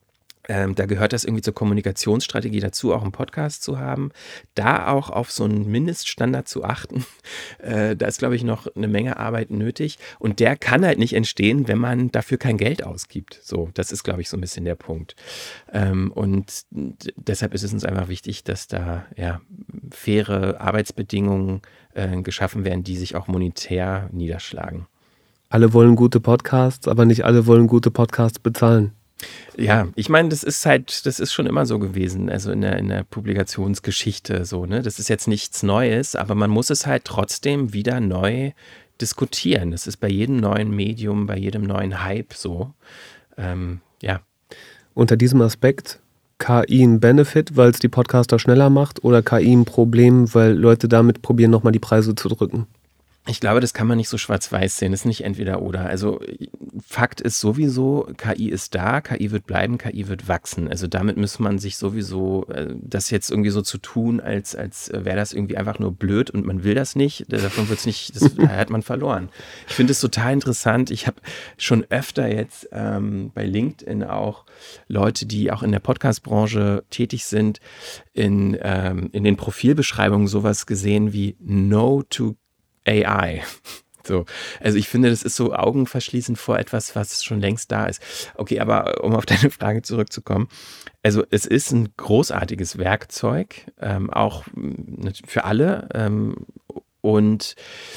S2: Ähm, da gehört das irgendwie zur Kommunikationsstrategie dazu, auch einen Podcast zu haben, da auch auf so einen Mindeststandard zu achten. Äh, da ist, glaube ich, noch eine Menge Arbeit nötig und der kann halt nicht entstehen, wenn man dafür kein Geld ausgibt. So, das ist, glaube ich, so ein bisschen der Punkt. Ähm, und d- deshalb ist es uns einfach wichtig, dass da ja faire Arbeitsbedingungen äh, geschaffen werden, die sich auch monetär niederschlagen.
S4: Alle wollen gute Podcasts, aber nicht alle wollen gute Podcasts bezahlen.
S2: Ja, ich meine, das ist halt, das ist schon immer so gewesen, also in der, in der Publikationsgeschichte so, ne? Das ist jetzt nichts Neues, aber man muss es halt trotzdem wieder neu diskutieren. Das ist bei jedem neuen Medium, bei jedem neuen Hype so. Ähm, ja.
S4: Unter diesem Aspekt K I ein Benefit, weil es die Podcaster schneller macht oder K I ein Problem, weil Leute damit probieren, nochmal die Preise zu drücken?
S2: Ich glaube, das kann man nicht so schwarz-weiß sehen. Das ist nicht entweder oder. Also Fakt ist sowieso, K I ist da, K I wird bleiben, K I wird wachsen. Also damit muss man sich sowieso, äh, das jetzt irgendwie so zu tun, als, als wäre das irgendwie einfach nur blöd und man will das nicht, davon wird es nicht, das hat man verloren. Ich finde es total interessant. Ich habe schon öfter jetzt ähm, bei LinkedIn auch Leute, die auch in der Podcast-Branche tätig sind, in, ähm, in den Profilbeschreibungen sowas gesehen wie No to A I. So, also ich finde, das ist so Augenverschließen vor etwas, was schon längst da ist. Okay, aber um auf deine Frage zurückzukommen, also es ist ein großartiges Werkzeug, ähm, auch für alle ähm, und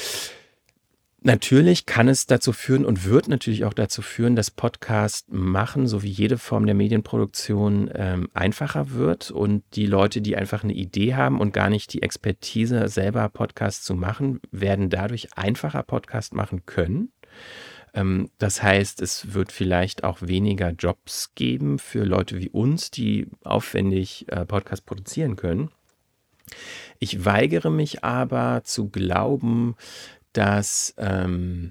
S2: natürlich kann es dazu führen und wird natürlich auch dazu führen, dass Podcast machen, so wie jede Form der Medienproduktion, ähm, einfacher wird und die Leute, die einfach eine Idee haben und gar nicht die Expertise, selber Podcast zu machen, werden dadurch einfacher Podcast machen können. Ähm, das heißt, es wird vielleicht auch weniger Jobs geben für Leute wie uns, die aufwendig äh, Podcast produzieren können. Ich weigere mich aber zu glauben, dass ähm,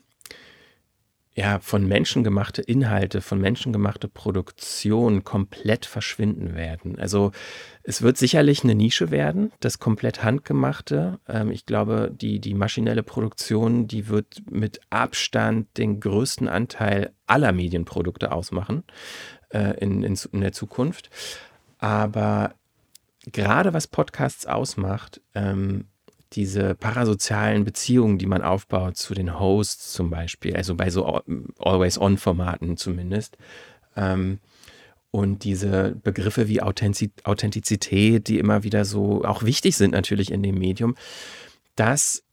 S2: ja, von Menschen gemachte Inhalte, von Menschen gemachte Produktion komplett verschwinden werden. Also es wird sicherlich eine Nische werden, das komplett Handgemachte. Ähm, ich glaube, die, die maschinelle Produktion, die wird mit Abstand den größten Anteil aller Medienprodukte ausmachen äh, in, in, in der Zukunft. Aber gerade was Podcasts ausmacht, ähm, diese parasozialen Beziehungen, die man aufbaut zu den Hosts zum Beispiel, also bei so Always-On-Formaten zumindest, ähm, und diese Begriffe wie Authentizität, die immer wieder so auch wichtig sind natürlich in dem Medium, das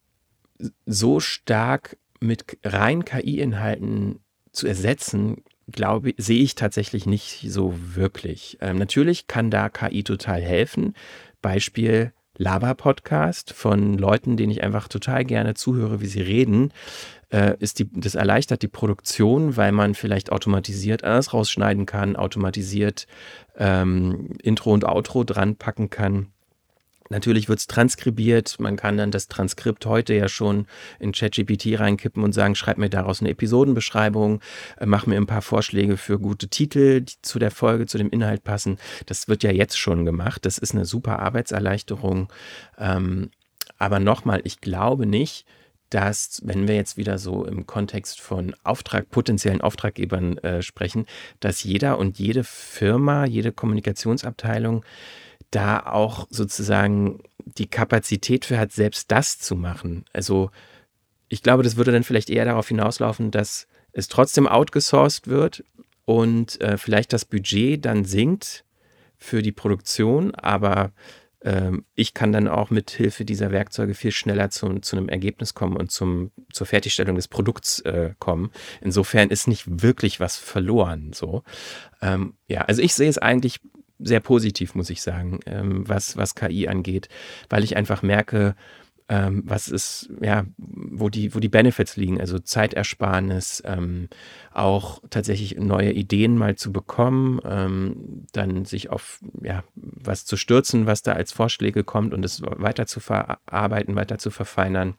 S2: so stark mit rein K I-Inhalten zu ersetzen, glaube, sehe ich tatsächlich nicht so wirklich. Ähm, natürlich kann da K I total helfen. Beispiel Laber-Podcast von Leuten, denen ich einfach total gerne zuhöre, wie sie reden, äh, ist die, das erleichtert die Produktion, weil man vielleicht automatisiert alles rausschneiden kann, automatisiert ähm, Intro und Outro dran packen kann. Natürlich wird es transkribiert, man kann dann das Transkript heute ja schon in ChatGPT reinkippen und sagen, schreib mir daraus eine Episodenbeschreibung, äh, mach mir ein paar Vorschläge für gute Titel, die zu der Folge, zu dem Inhalt passen. Das wird ja jetzt schon gemacht, das ist eine super Arbeitserleichterung. Ähm, aber nochmal, ich glaube nicht, dass, wenn wir jetzt wieder so im Kontext von Auftrag, potenziellen Auftraggebern äh, sprechen, dass jeder und jede Firma, jede Kommunikationsabteilung da auch sozusagen die Kapazität für hat, selbst das zu machen. Also ich glaube, das würde dann vielleicht eher darauf hinauslaufen, dass es trotzdem outgesourced wird und äh, vielleicht das Budget dann sinkt für die Produktion, aber ähm, ich kann dann auch mit Hilfe dieser Werkzeuge viel schneller zu, zu einem Ergebnis kommen und zum, zur Fertigstellung des Produkts äh, kommen. Insofern ist nicht wirklich was verloren. So. Ähm, ja, also ich sehe es eigentlich sehr positiv, muss ich sagen, ähm, was, was K I angeht, weil ich einfach merke, ähm, was ist, ja, wo die, wo die Benefits liegen, also Zeitersparnis, ähm, auch tatsächlich neue Ideen mal zu bekommen, ähm, dann sich auf, ja, was zu stürzen, was da als Vorschläge kommt und es weiter zu verarbeiten, weiter zu verfeinern.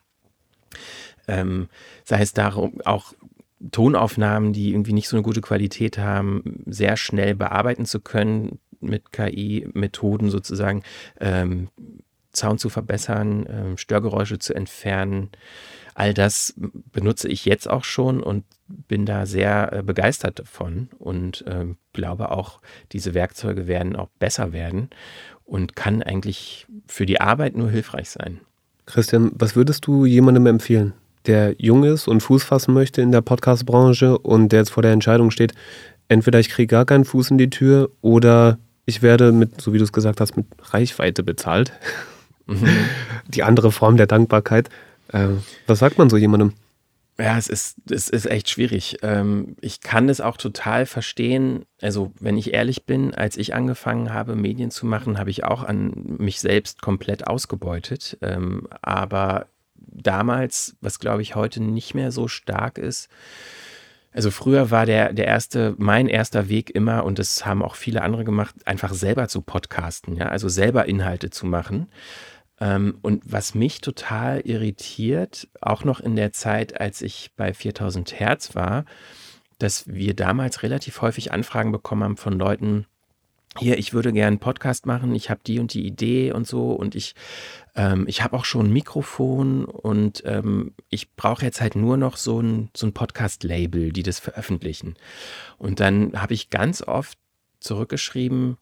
S2: Ähm, sei es darum, auch Tonaufnahmen, die irgendwie nicht so eine gute Qualität haben, sehr schnell bearbeiten zu können, mit K I-Methoden sozusagen, ähm, Sound zu verbessern, ähm, Störgeräusche zu entfernen. All das benutze ich jetzt auch schon und bin da sehr äh, begeistert davon und ähm, glaube auch, diese Werkzeuge werden auch besser werden und kann eigentlich für die Arbeit nur hilfreich sein.
S4: Christian, was würdest du jemandem empfehlen, der jung ist und Fuß fassen möchte in der Podcast-Branche und der jetzt vor der Entscheidung steht, entweder ich kriege gar keinen Fuß in die Tür oder ich werde mit, so wie du es gesagt hast, mit Reichweite bezahlt. Mhm. Die andere Form der Dankbarkeit. Äh, was sagt man so jemandem?
S2: Ja, es ist, es ist echt schwierig. Ähm, ich kann das auch total verstehen. Also, wenn ich ehrlich bin, als ich angefangen habe, Medien zu machen, habe ich auch an mich selbst komplett ausgebeutet. Ähm, aber damals, was glaube ich heute nicht mehr so stark ist, also früher war der, der erste, mein erster Weg immer, und das haben auch viele andere gemacht, einfach selber zu podcasten, ja, also selber Inhalte zu machen. Ähm, und was mich total irritiert, auch noch in der Zeit, als ich bei viertausend Hertz war, dass wir damals relativ häufig Anfragen bekommen haben von Leuten, hier, ich würde gerne einen Podcast machen, ich habe die und die Idee und so und ich, ähm, ich habe auch schon ein Mikrofon und ähm, ich brauche jetzt halt nur noch so ein, so ein Podcast-Label, die das veröffentlichen. Und dann habe ich ganz oft zurückgeschrieben,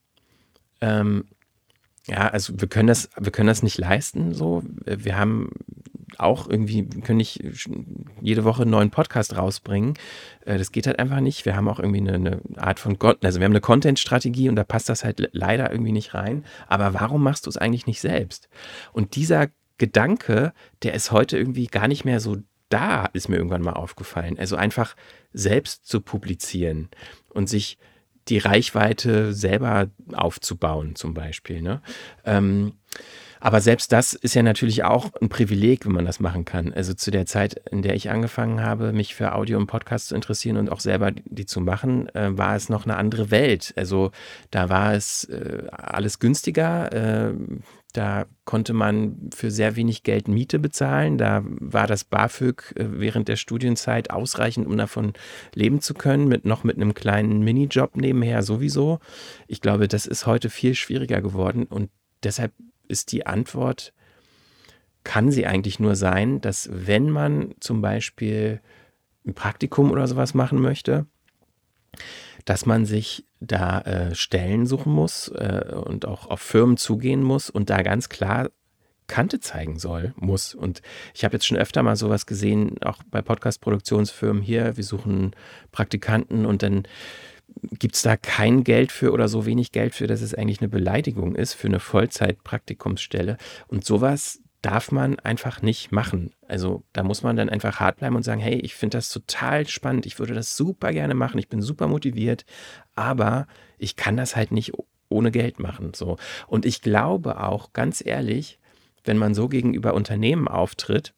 S2: ähm, ja, also wir können das, wir können das nicht leisten, so. Wir haben auch irgendwie, wir können nicht jede Woche einen neuen Podcast rausbringen. Äh, das geht halt einfach nicht. Wir haben auch irgendwie eine, eine Art von, also wir haben eine Content-Strategie und da passt das halt leider irgendwie nicht rein. Aber warum machst du es eigentlich nicht selbst? Und dieser Gedanke, der ist heute irgendwie gar nicht mehr so da, ist mir irgendwann mal aufgefallen. Also einfach selbst zu publizieren und sich die Reichweite selber aufzubauen zum Beispiel. Ne? Ähm, aber selbst das ist ja natürlich auch ein Privileg, wenn man das machen kann. Also zu der Zeit, in der ich angefangen habe, mich für Audio und Podcast zu interessieren und auch selber die zu machen, äh, war es noch eine andere Welt. Also da war es äh, alles günstiger. Äh, Da konnte man für sehr wenig Geld Miete bezahlen. Da war das BAföG während der Studienzeit ausreichend, um davon leben zu können, mit noch mit einem kleinen Minijob nebenher sowieso. Ich glaube, das ist heute viel schwieriger geworden und deshalb ist die Antwort, kann sie eigentlich nur sein, dass wenn man zum Beispiel ein Praktikum oder sowas machen möchte, dass man sich da äh, Stellen suchen muss äh, und auch auf Firmen zugehen muss und da ganz klar Kante zeigen soll, muss. Und ich habe jetzt schon öfter mal sowas gesehen, auch bei Podcast-Produktionsfirmen hier, wir suchen Praktikanten und dann gibt es da kein Geld für oder so wenig Geld für, dass es eigentlich eine Beleidigung ist für eine Vollzeit-Praktikumsstelle. Und sowas darf man einfach nicht machen. Also da muss man dann einfach hart bleiben und sagen, hey, ich finde das total spannend, ich würde das super gerne machen, ich bin super motiviert, aber ich kann das halt nicht ohne Geld machen. So. Und ich glaube auch, ganz ehrlich, wenn man so gegenüber Unternehmen auftritt,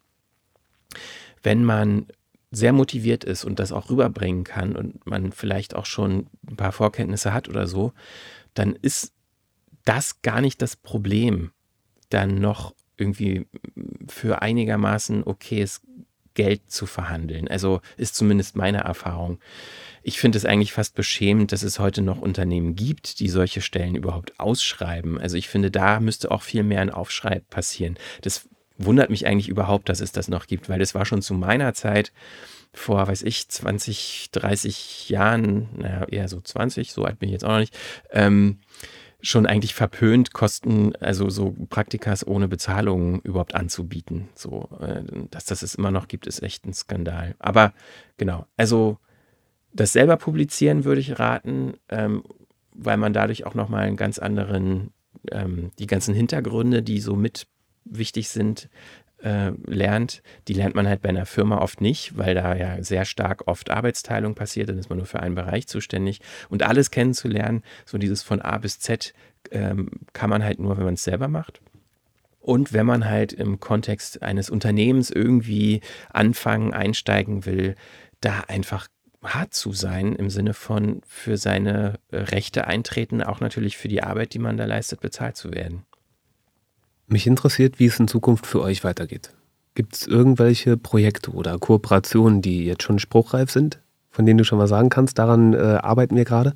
S2: wenn man sehr motiviert ist und das auch rüberbringen kann und man vielleicht auch schon ein paar Vorkenntnisse hat oder so, dann ist das gar nicht das Problem, dann noch irgendwie für einigermaßen okayes Geld zu verhandeln. Also ist zumindest meine Erfahrung. Ich finde es eigentlich fast beschämend, dass es heute noch Unternehmen gibt, die solche Stellen überhaupt ausschreiben. Also ich finde, da müsste auch viel mehr ein Aufschrei passieren. Das wundert mich eigentlich überhaupt, dass es das noch gibt, weil das war schon zu meiner Zeit vor, weiß ich, zwanzig, dreißig Jahren, naja, eher so zwanzig, so alt bin ich jetzt auch noch nicht, ähm, schon eigentlich verpönt, Kosten, also so Praktikas ohne Bezahlung überhaupt anzubieten. So, äh, dass das es immer noch gibt, ist echt ein Skandal. Aber genau, also das selber publizieren würde ich raten, ähm, weil man dadurch auch nochmal einen ganz anderen, ähm, die ganzen Hintergründe, die so mit wichtig sind, äh, lernt. Die lernt man halt bei einer Firma oft nicht, weil da ja sehr stark oft Arbeitsteilung passiert, dann ist man nur für einen Bereich zuständig. Und alles kennenzulernen, so dieses von A bis Z, ähm, kann man halt nur, wenn man es selber macht. Und wenn man halt im Kontext eines Unternehmens irgendwie anfangen, einsteigen will, da einfach hart zu sein, im Sinne von für seine Rechte eintreten, auch natürlich für die Arbeit, die man da leistet, bezahlt zu werden.
S4: Mich interessiert, wie es in Zukunft für euch weitergeht. Gibt es irgendwelche Projekte oder Kooperationen, die jetzt schon spruchreif sind, von denen du schon mal sagen kannst, daran äh, arbeiten wir gerade?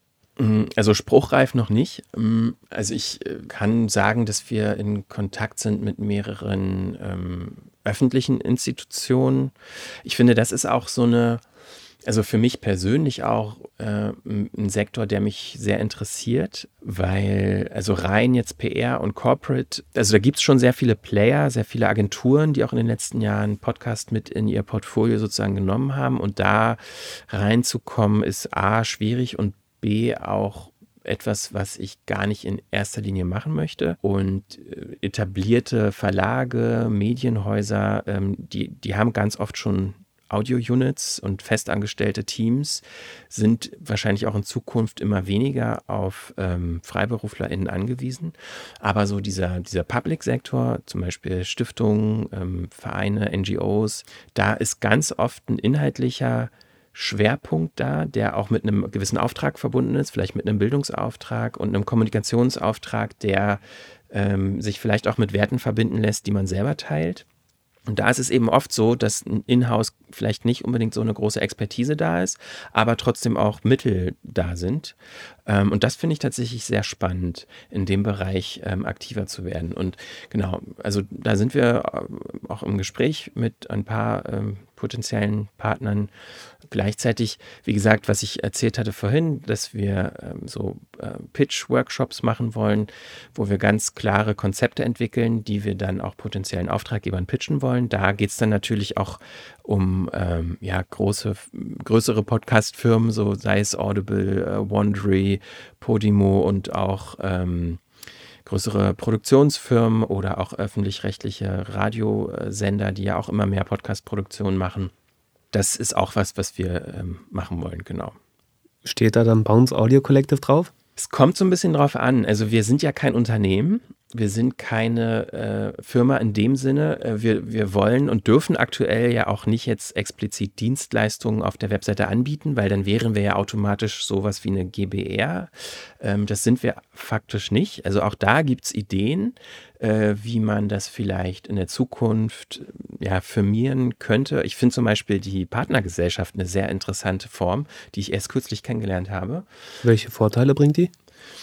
S2: Also spruchreif noch nicht. Also ich kann sagen, dass wir in Kontakt sind mit mehreren ähm, öffentlichen Institutionen. Ich finde, das ist auch so eine, also für mich persönlich auch äh, ein Sektor, der mich sehr interessiert, weil also rein jetzt P R und Corporate, also da gibt es schon sehr viele Player, sehr viele Agenturen, die auch in den letzten Jahren Podcast mit in ihr Portfolio sozusagen genommen haben und da reinzukommen ist A, schwierig und B, auch etwas, was ich gar nicht in erster Linie machen möchte. Und etablierte Verlage, Medienhäuser, ähm, die, die haben ganz oft schon Audio-Units und festangestellte Teams, sind wahrscheinlich auch in Zukunft immer weniger auf ähm, FreiberuflerInnen angewiesen. Aber so dieser, dieser Public-Sektor, zum Beispiel Stiftungen, ähm, Vereine, N G Os, da ist ganz oft ein inhaltlicher Schwerpunkt da, der auch mit einem gewissen Auftrag verbunden ist, vielleicht mit einem Bildungsauftrag und einem Kommunikationsauftrag, der ähm, sich vielleicht auch mit Werten verbinden lässt, die man selber teilt. Und da ist es eben oft so, dass ein Inhouse vielleicht nicht unbedingt so eine große Expertise da ist, aber trotzdem auch Mittel da sind. Und das finde ich tatsächlich sehr spannend, in dem Bereich aktiver zu werden. Und genau, also da sind wir auch im Gespräch mit ein paar potenziellen Partnern. Gleichzeitig, wie gesagt, was ich erzählt hatte vorhin, dass wir ähm, so äh, Pitch-Workshops machen wollen, wo wir ganz klare Konzepte entwickeln, die wir dann auch potenziellen Auftraggebern pitchen wollen. Da geht es dann natürlich auch um ähm, ja, große, größere Podcast-Firmen, so sei es Audible, äh, Wondery, Podimo und auch ähm, größere Produktionsfirmen oder auch öffentlich-rechtliche Radiosender, die ja auch immer mehr Podcast-Produktionen machen. Das ist auch was, was wir ähm, machen wollen, genau.
S4: Steht da dann Bounce Audio Collective drauf?
S2: Es kommt so ein bisschen drauf an. Also wir sind ja kein Unternehmen. Wir sind keine äh, Firma in dem Sinne. Äh, wir, wir wollen und dürfen aktuell ja auch nicht jetzt explizit Dienstleistungen auf der Webseite anbieten, weil dann wären wir ja automatisch sowas wie eine GbR. Ähm, das sind wir faktisch nicht. Also auch da gibt es Ideen, äh, wie man das vielleicht in der Zukunft ja, firmieren könnte. Ich finde zum Beispiel die Partnergesellschaft eine sehr interessante Form, die ich erst kürzlich kennengelernt habe.
S4: Welche Vorteile bringt die?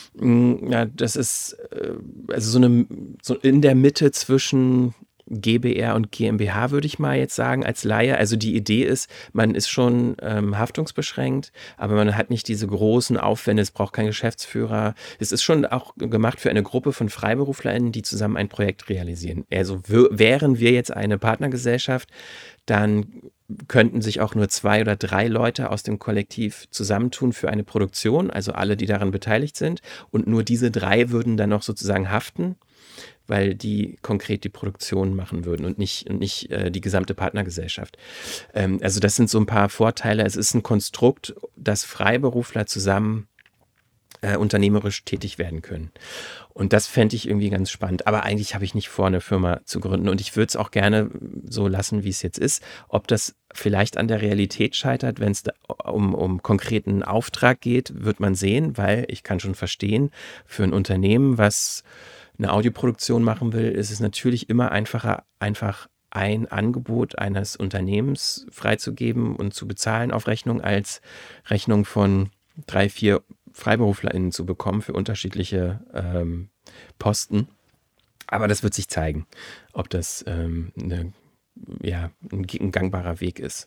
S2: Ja, das ist äh, also so eine so in der Mitte zwischen GbR und GmbH, würde ich mal jetzt sagen, als Laie. Also die Idee ist, man ist schon ähm, haftungsbeschränkt, aber man hat nicht diese großen Aufwände, es braucht keinen Geschäftsführer. Es ist schon auch gemacht für eine Gruppe von FreiberuflerInnen, die zusammen ein Projekt realisieren. Also w- wären wir jetzt eine Partnergesellschaft, dann könnten sich auch nur zwei oder drei Leute aus dem Kollektiv zusammentun für eine Produktion, also alle, die daran beteiligt sind. Und nur diese drei würden dann noch sozusagen haften, weil die konkret die Produktion machen würden und nicht, und nicht äh, die gesamte Partnergesellschaft. Ähm, also das sind so ein paar Vorteile. Es ist ein Konstrukt, dass Freiberufler zusammen äh, unternehmerisch tätig werden können. Und das fände ich irgendwie ganz spannend. Aber eigentlich habe ich nicht vor, eine Firma zu gründen. Und ich würde es auch gerne so lassen, wie es jetzt ist. Ob das vielleicht an der Realität scheitert, wenn es um, um konkreten Auftrag geht, wird man sehen, weil ich kann schon verstehen, für ein Unternehmen, was eine Audioproduktion machen will, ist es natürlich immer einfacher, einfach ein Angebot eines Unternehmens freizugeben und zu bezahlen auf Rechnung, als Rechnung von drei, vier FreiberuflerInnen zu bekommen für unterschiedliche ähm, Posten. Aber das wird sich zeigen, ob das ähm, eine, ja, ein, ein gangbarer Weg ist.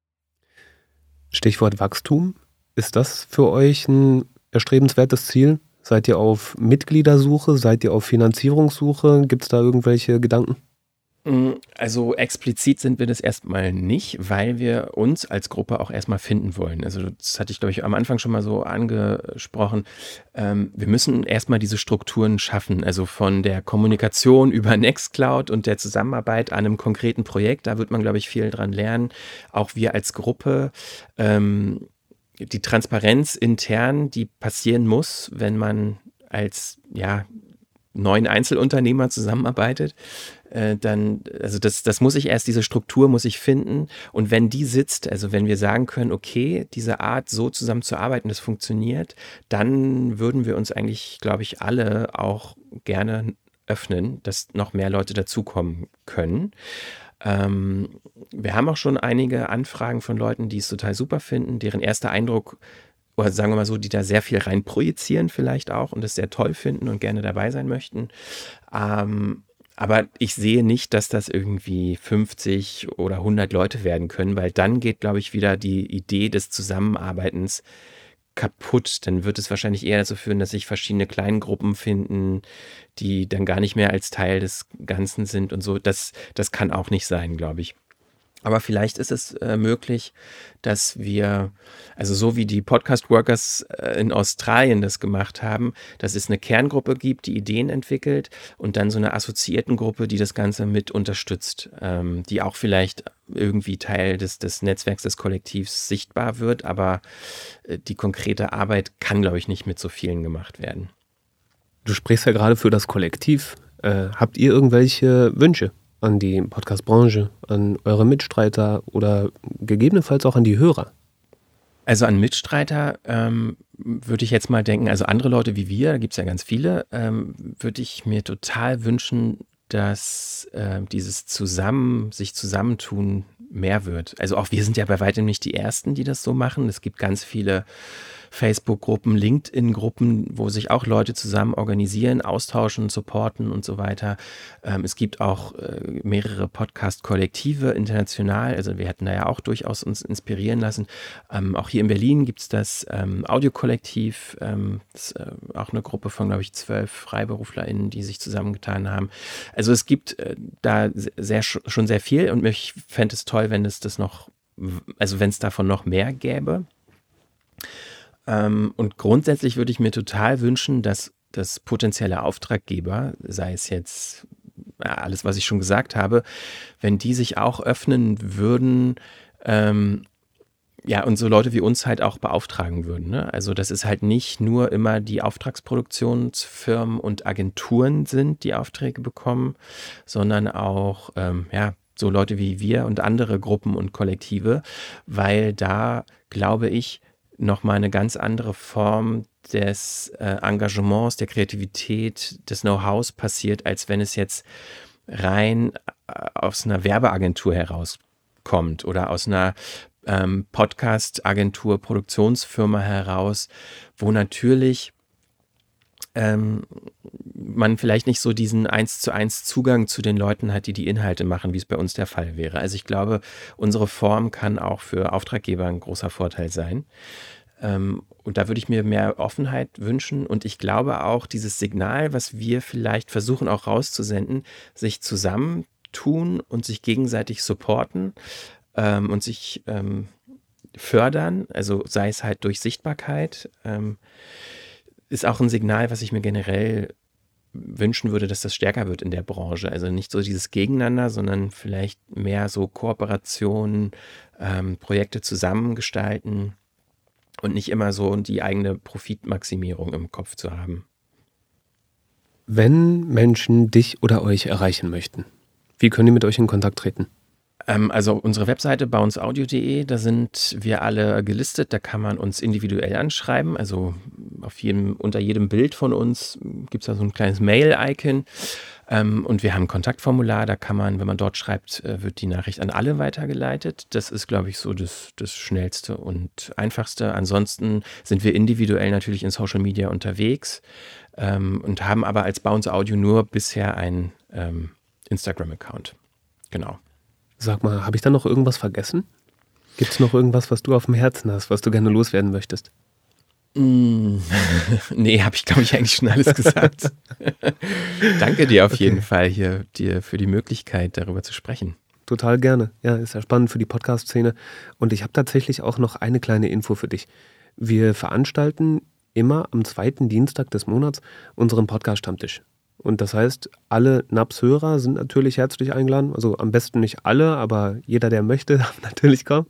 S4: Stichwort Wachstum. Ist das für euch ein erstrebenswertes Ziel? Seid ihr auf Mitgliedersuche? Seid ihr auf Finanzierungssuche? Gibt es da irgendwelche Gedanken?
S2: Also explizit sind wir das erstmal nicht, weil wir uns als Gruppe auch erstmal finden wollen. Also das hatte ich, glaube ich, am Anfang schon mal so angesprochen. Ähm, wir müssen erstmal diese Strukturen schaffen, also von der Kommunikation über Nextcloud und der Zusammenarbeit an einem konkreten Projekt. Da wird man, glaube ich, viel dran lernen. Auch wir als Gruppe. Ähm, die Transparenz intern, die passieren muss, wenn man als ja, neuen Einzelunternehmer zusammenarbeitet, äh, dann, also das, das muss ich erst, diese Struktur muss ich finden. Und wenn die sitzt, also wenn wir sagen können, okay, diese Art, so zusammen zu arbeiten, das funktioniert, dann würden wir uns eigentlich, glaube ich, alle auch gerne öffnen, dass noch mehr Leute dazukommen können. Ähm, wir haben auch schon einige Anfragen von Leuten, die es total super finden, deren erster Eindruck, oder sagen wir mal so, die da sehr viel rein projizieren vielleicht auch und das sehr toll finden und gerne dabei sein möchten. Ähm, aber ich sehe nicht, dass das irgendwie fünfzig oder hundert Leute werden können, weil dann geht, glaube ich, wieder die Idee des Zusammenarbeitens kaputt. Dann wird es wahrscheinlich eher dazu führen, dass sich verschiedene Kleingruppen finden, die dann gar nicht mehr als Teil des Ganzen sind und so. Das, das kann auch nicht sein, glaube ich. Aber vielleicht ist es äh, möglich, dass wir, also so wie die Podcast-Workers äh, in Australien das gemacht haben, dass es eine Kerngruppe gibt, die Ideen entwickelt und dann so eine assoziierten Gruppe, die das Ganze mit unterstützt, ähm, die auch vielleicht irgendwie Teil des, des Netzwerks, des Kollektivs sichtbar wird, aber äh, die konkrete Arbeit kann, glaube ich, nicht mit so vielen gemacht werden.
S4: Du sprichst ja gerade für das Kollektiv. Äh, habt ihr irgendwelche Wünsche an die Podcast-Branche, an eure Mitstreiter oder gegebenenfalls auch an die Hörer?
S2: Also an Mitstreiter ähm, würde ich jetzt mal denken, also andere Leute wie wir, da gibt es ja ganz viele, ähm, würde ich mir total wünschen, dass äh, dieses Zusammen, sich zusammentun mehr wird. Also auch wir sind ja bei weitem nicht die Ersten, die das so machen. Es gibt ganz viele Facebook-Gruppen, LinkedIn-Gruppen, wo sich auch Leute zusammen organisieren, austauschen, supporten und so weiter. Ähm, es gibt auch äh, mehrere Podcast-Kollektive international, also wir hätten da ja auch durchaus uns inspirieren lassen. Ähm, auch hier in Berlin gibt es das ähm, Audio-Kollektiv, ähm, das ist äh, auch eine Gruppe von, glaube ich, zwölf FreiberuflerInnen, die sich zusammengetan haben. Also es gibt äh, da sehr, schon sehr viel und ich fände es toll, wenn es das noch, also wenn es davon noch mehr gäbe. Ähm, und grundsätzlich würde ich mir total wünschen, dass das potenzielle Auftraggeber, sei es jetzt ja, alles, was ich schon gesagt habe, wenn die sich auch öffnen würden, ähm, ja, und so Leute wie uns halt auch beauftragen würden. Ne? Also, dass es halt nicht nur immer die Auftragsproduktionsfirmen und Agenturen sind, die Aufträge bekommen, sondern auch, ähm, ja, so Leute wie wir und andere Gruppen und Kollektive, weil da, glaube ich, nochmal eine ganz andere Form des äh, Engagements, der Kreativität, des Know-hows passiert, als wenn es jetzt rein äh, aus einer Werbeagentur herauskommt oder aus einer ähm, Podcast-Agentur, Produktionsfirma heraus, wo natürlich ähm, man vielleicht nicht so diesen eins zu eins Zugang zu den Leuten hat, die die Inhalte machen, wie es bei uns der Fall wäre. Also ich glaube, unsere Form kann auch für Auftraggeber ein großer Vorteil sein. Ähm, und da würde ich mir mehr Offenheit wünschen. Und ich glaube auch, dieses Signal, was wir vielleicht versuchen auch rauszusenden, sich zusammentun und sich gegenseitig supporten ähm, und sich ähm, fördern, also sei es halt durch Sichtbarkeit, ähm, ist auch ein Signal, was ich mir generell wünschen würde, dass das stärker wird in der Branche. Also nicht so dieses Gegeneinander, sondern vielleicht mehr so Kooperationen, ähm, Projekte zusammengestalten und nicht immer so die eigene Profitmaximierung im Kopf zu haben.
S4: Wenn Menschen dich oder euch erreichen möchten, wie können die mit euch in Kontakt treten?
S2: Also unsere Webseite bounce audio punkt de, da sind wir alle gelistet, da kann man uns individuell anschreiben, also auf jedem, unter jedem Bild von uns gibt es da so ein kleines Mail-Icon und wir haben ein Kontaktformular, da kann man, wenn man dort schreibt, wird die Nachricht an alle weitergeleitet. Das ist, glaube ich, so das, das Schnellste und Einfachste. Ansonsten sind wir individuell natürlich in Social Media unterwegs und haben aber als Bounce Audio nur bisher einen Instagram-Account. Genau.
S4: Sag mal, habe ich da noch irgendwas vergessen? Gibt es noch irgendwas, was du auf dem Herzen hast, was du gerne loswerden möchtest?
S2: Mm, nee, habe ich, glaube ich, eigentlich schon alles gesagt. Danke dir auf okay. jeden Fall hier dir für die Möglichkeit, darüber zu sprechen.
S4: Total gerne. Ja, ist ja spannend für die Podcast-Szene. Und ich habe tatsächlich auch noch eine kleine Info für dich. Wir veranstalten immer am zweiten Dienstag des Monats unseren Podcast-Stammtisch. Und das heißt, alle N A P S-Hörer sind natürlich herzlich eingeladen. Also am besten nicht alle, aber jeder, der möchte, darf natürlich kommen.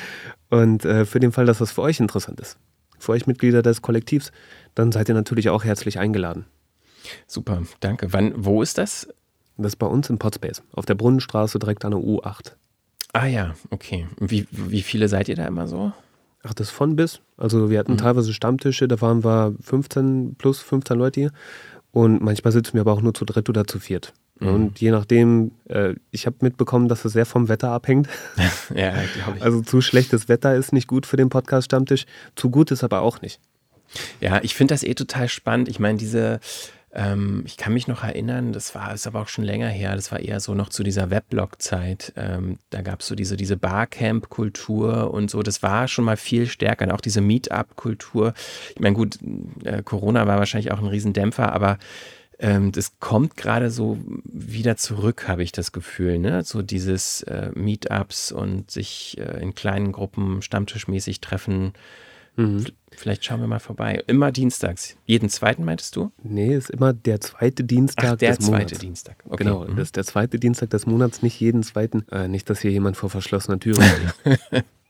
S4: Und äh, für den Fall, dass das für euch interessant ist, für euch Mitglieder des Kollektivs, dann seid ihr natürlich auch herzlich eingeladen.
S2: Super, danke. Wann, wo ist das?
S4: Das ist bei uns im Podspace, auf der Brunnenstraße direkt an der U acht.
S2: Ah ja, okay. Wie, wie viele seid ihr da immer so?
S4: Ach, das von bis. Also wir hatten mhm. teilweise Stammtische, da waren wir fünfzehn plus fünfzehn Leute hier. Und manchmal sitzen wir aber auch nur zu dritt oder zu viert. Mhm. Und je nachdem, äh, ich habe mitbekommen, dass es sehr vom Wetter abhängt.
S2: Ja, glaube ich.
S4: Also zu schlechtes Wetter ist nicht gut für den Podcast-Stammtisch, zu gut ist aber auch nicht.
S2: Ja, ich finde das eh total spannend. Ich meine, diese, ähm, ich kann mich noch erinnern, das war, ist aber auch schon länger her, das war eher so noch zu dieser Weblog-Zeit. Ähm, da gab es so diese, diese Barcamp-Kultur und so, das war schon mal viel stärker. Und auch diese Meetup-Kultur. Ich meine, gut, äh, Corona war wahrscheinlich auch ein Riesendämpfer, aber ähm, das kommt gerade so wieder zurück, habe ich das Gefühl. Ne? So dieses äh, Meetups und sich äh, in kleinen Gruppen stammtischmäßig treffen. Mhm. Vielleicht schauen wir mal vorbei. Immer dienstags. Jeden zweiten, meintest du?
S4: Nee, ist immer der zweite Dienstag
S2: Ach, der
S4: des Monats.
S2: Der zweite Dienstag. Okay.
S4: Genau,
S2: mhm.
S4: das ist der zweite Dienstag des Monats, nicht jeden zweiten. Äh, nicht, dass hier jemand vor verschlossenen Türen steht.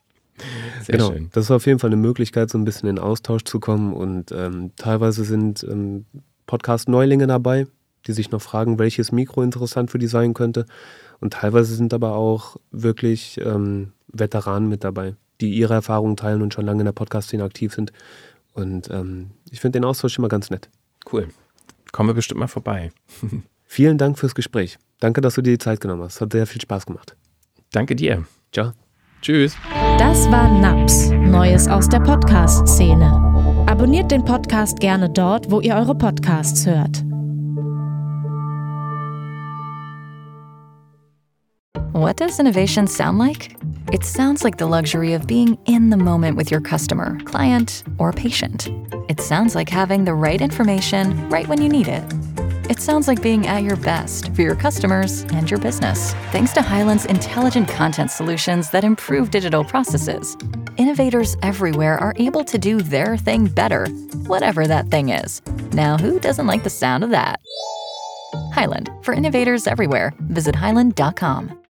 S2: Sehr
S4: genau,
S2: schön.
S4: das ist auf jeden Fall eine Möglichkeit, so ein bisschen in Austausch zu kommen. Und ähm, teilweise sind ähm, Podcast-Neulinge dabei, die sich noch fragen, welches Mikro interessant für die sein könnte. Und teilweise sind aber auch wirklich ähm, Veteranen mit dabei, die ihre Erfahrungen teilen und schon lange in der Podcast-Szene aktiv sind. Und ähm, ich finde den Austausch immer ganz nett.
S2: Cool. Kommen wir bestimmt mal vorbei.
S4: Vielen Dank fürs Gespräch. Danke, dass du dir die Zeit genommen hast. Hat sehr viel Spaß gemacht.
S2: Danke dir.
S4: Ciao.
S2: Tschüss.
S3: Das war N A P S, Neues aus der Podcast-Szene. Abonniert den Podcast gerne dort, wo ihr eure Podcasts hört.
S1: What does innovation sound like? It sounds like the luxury of being in the moment with your customer, client, or patient. It sounds like having the right information right when you need it. It sounds like being at your best for your customers and your business. Thanks to Hyland's intelligent content solutions that improve digital processes, innovators everywhere are able to do their thing better, whatever that thing is. Now, who doesn't like the sound of that? Hyland, for innovators everywhere. Visit hyland dot com.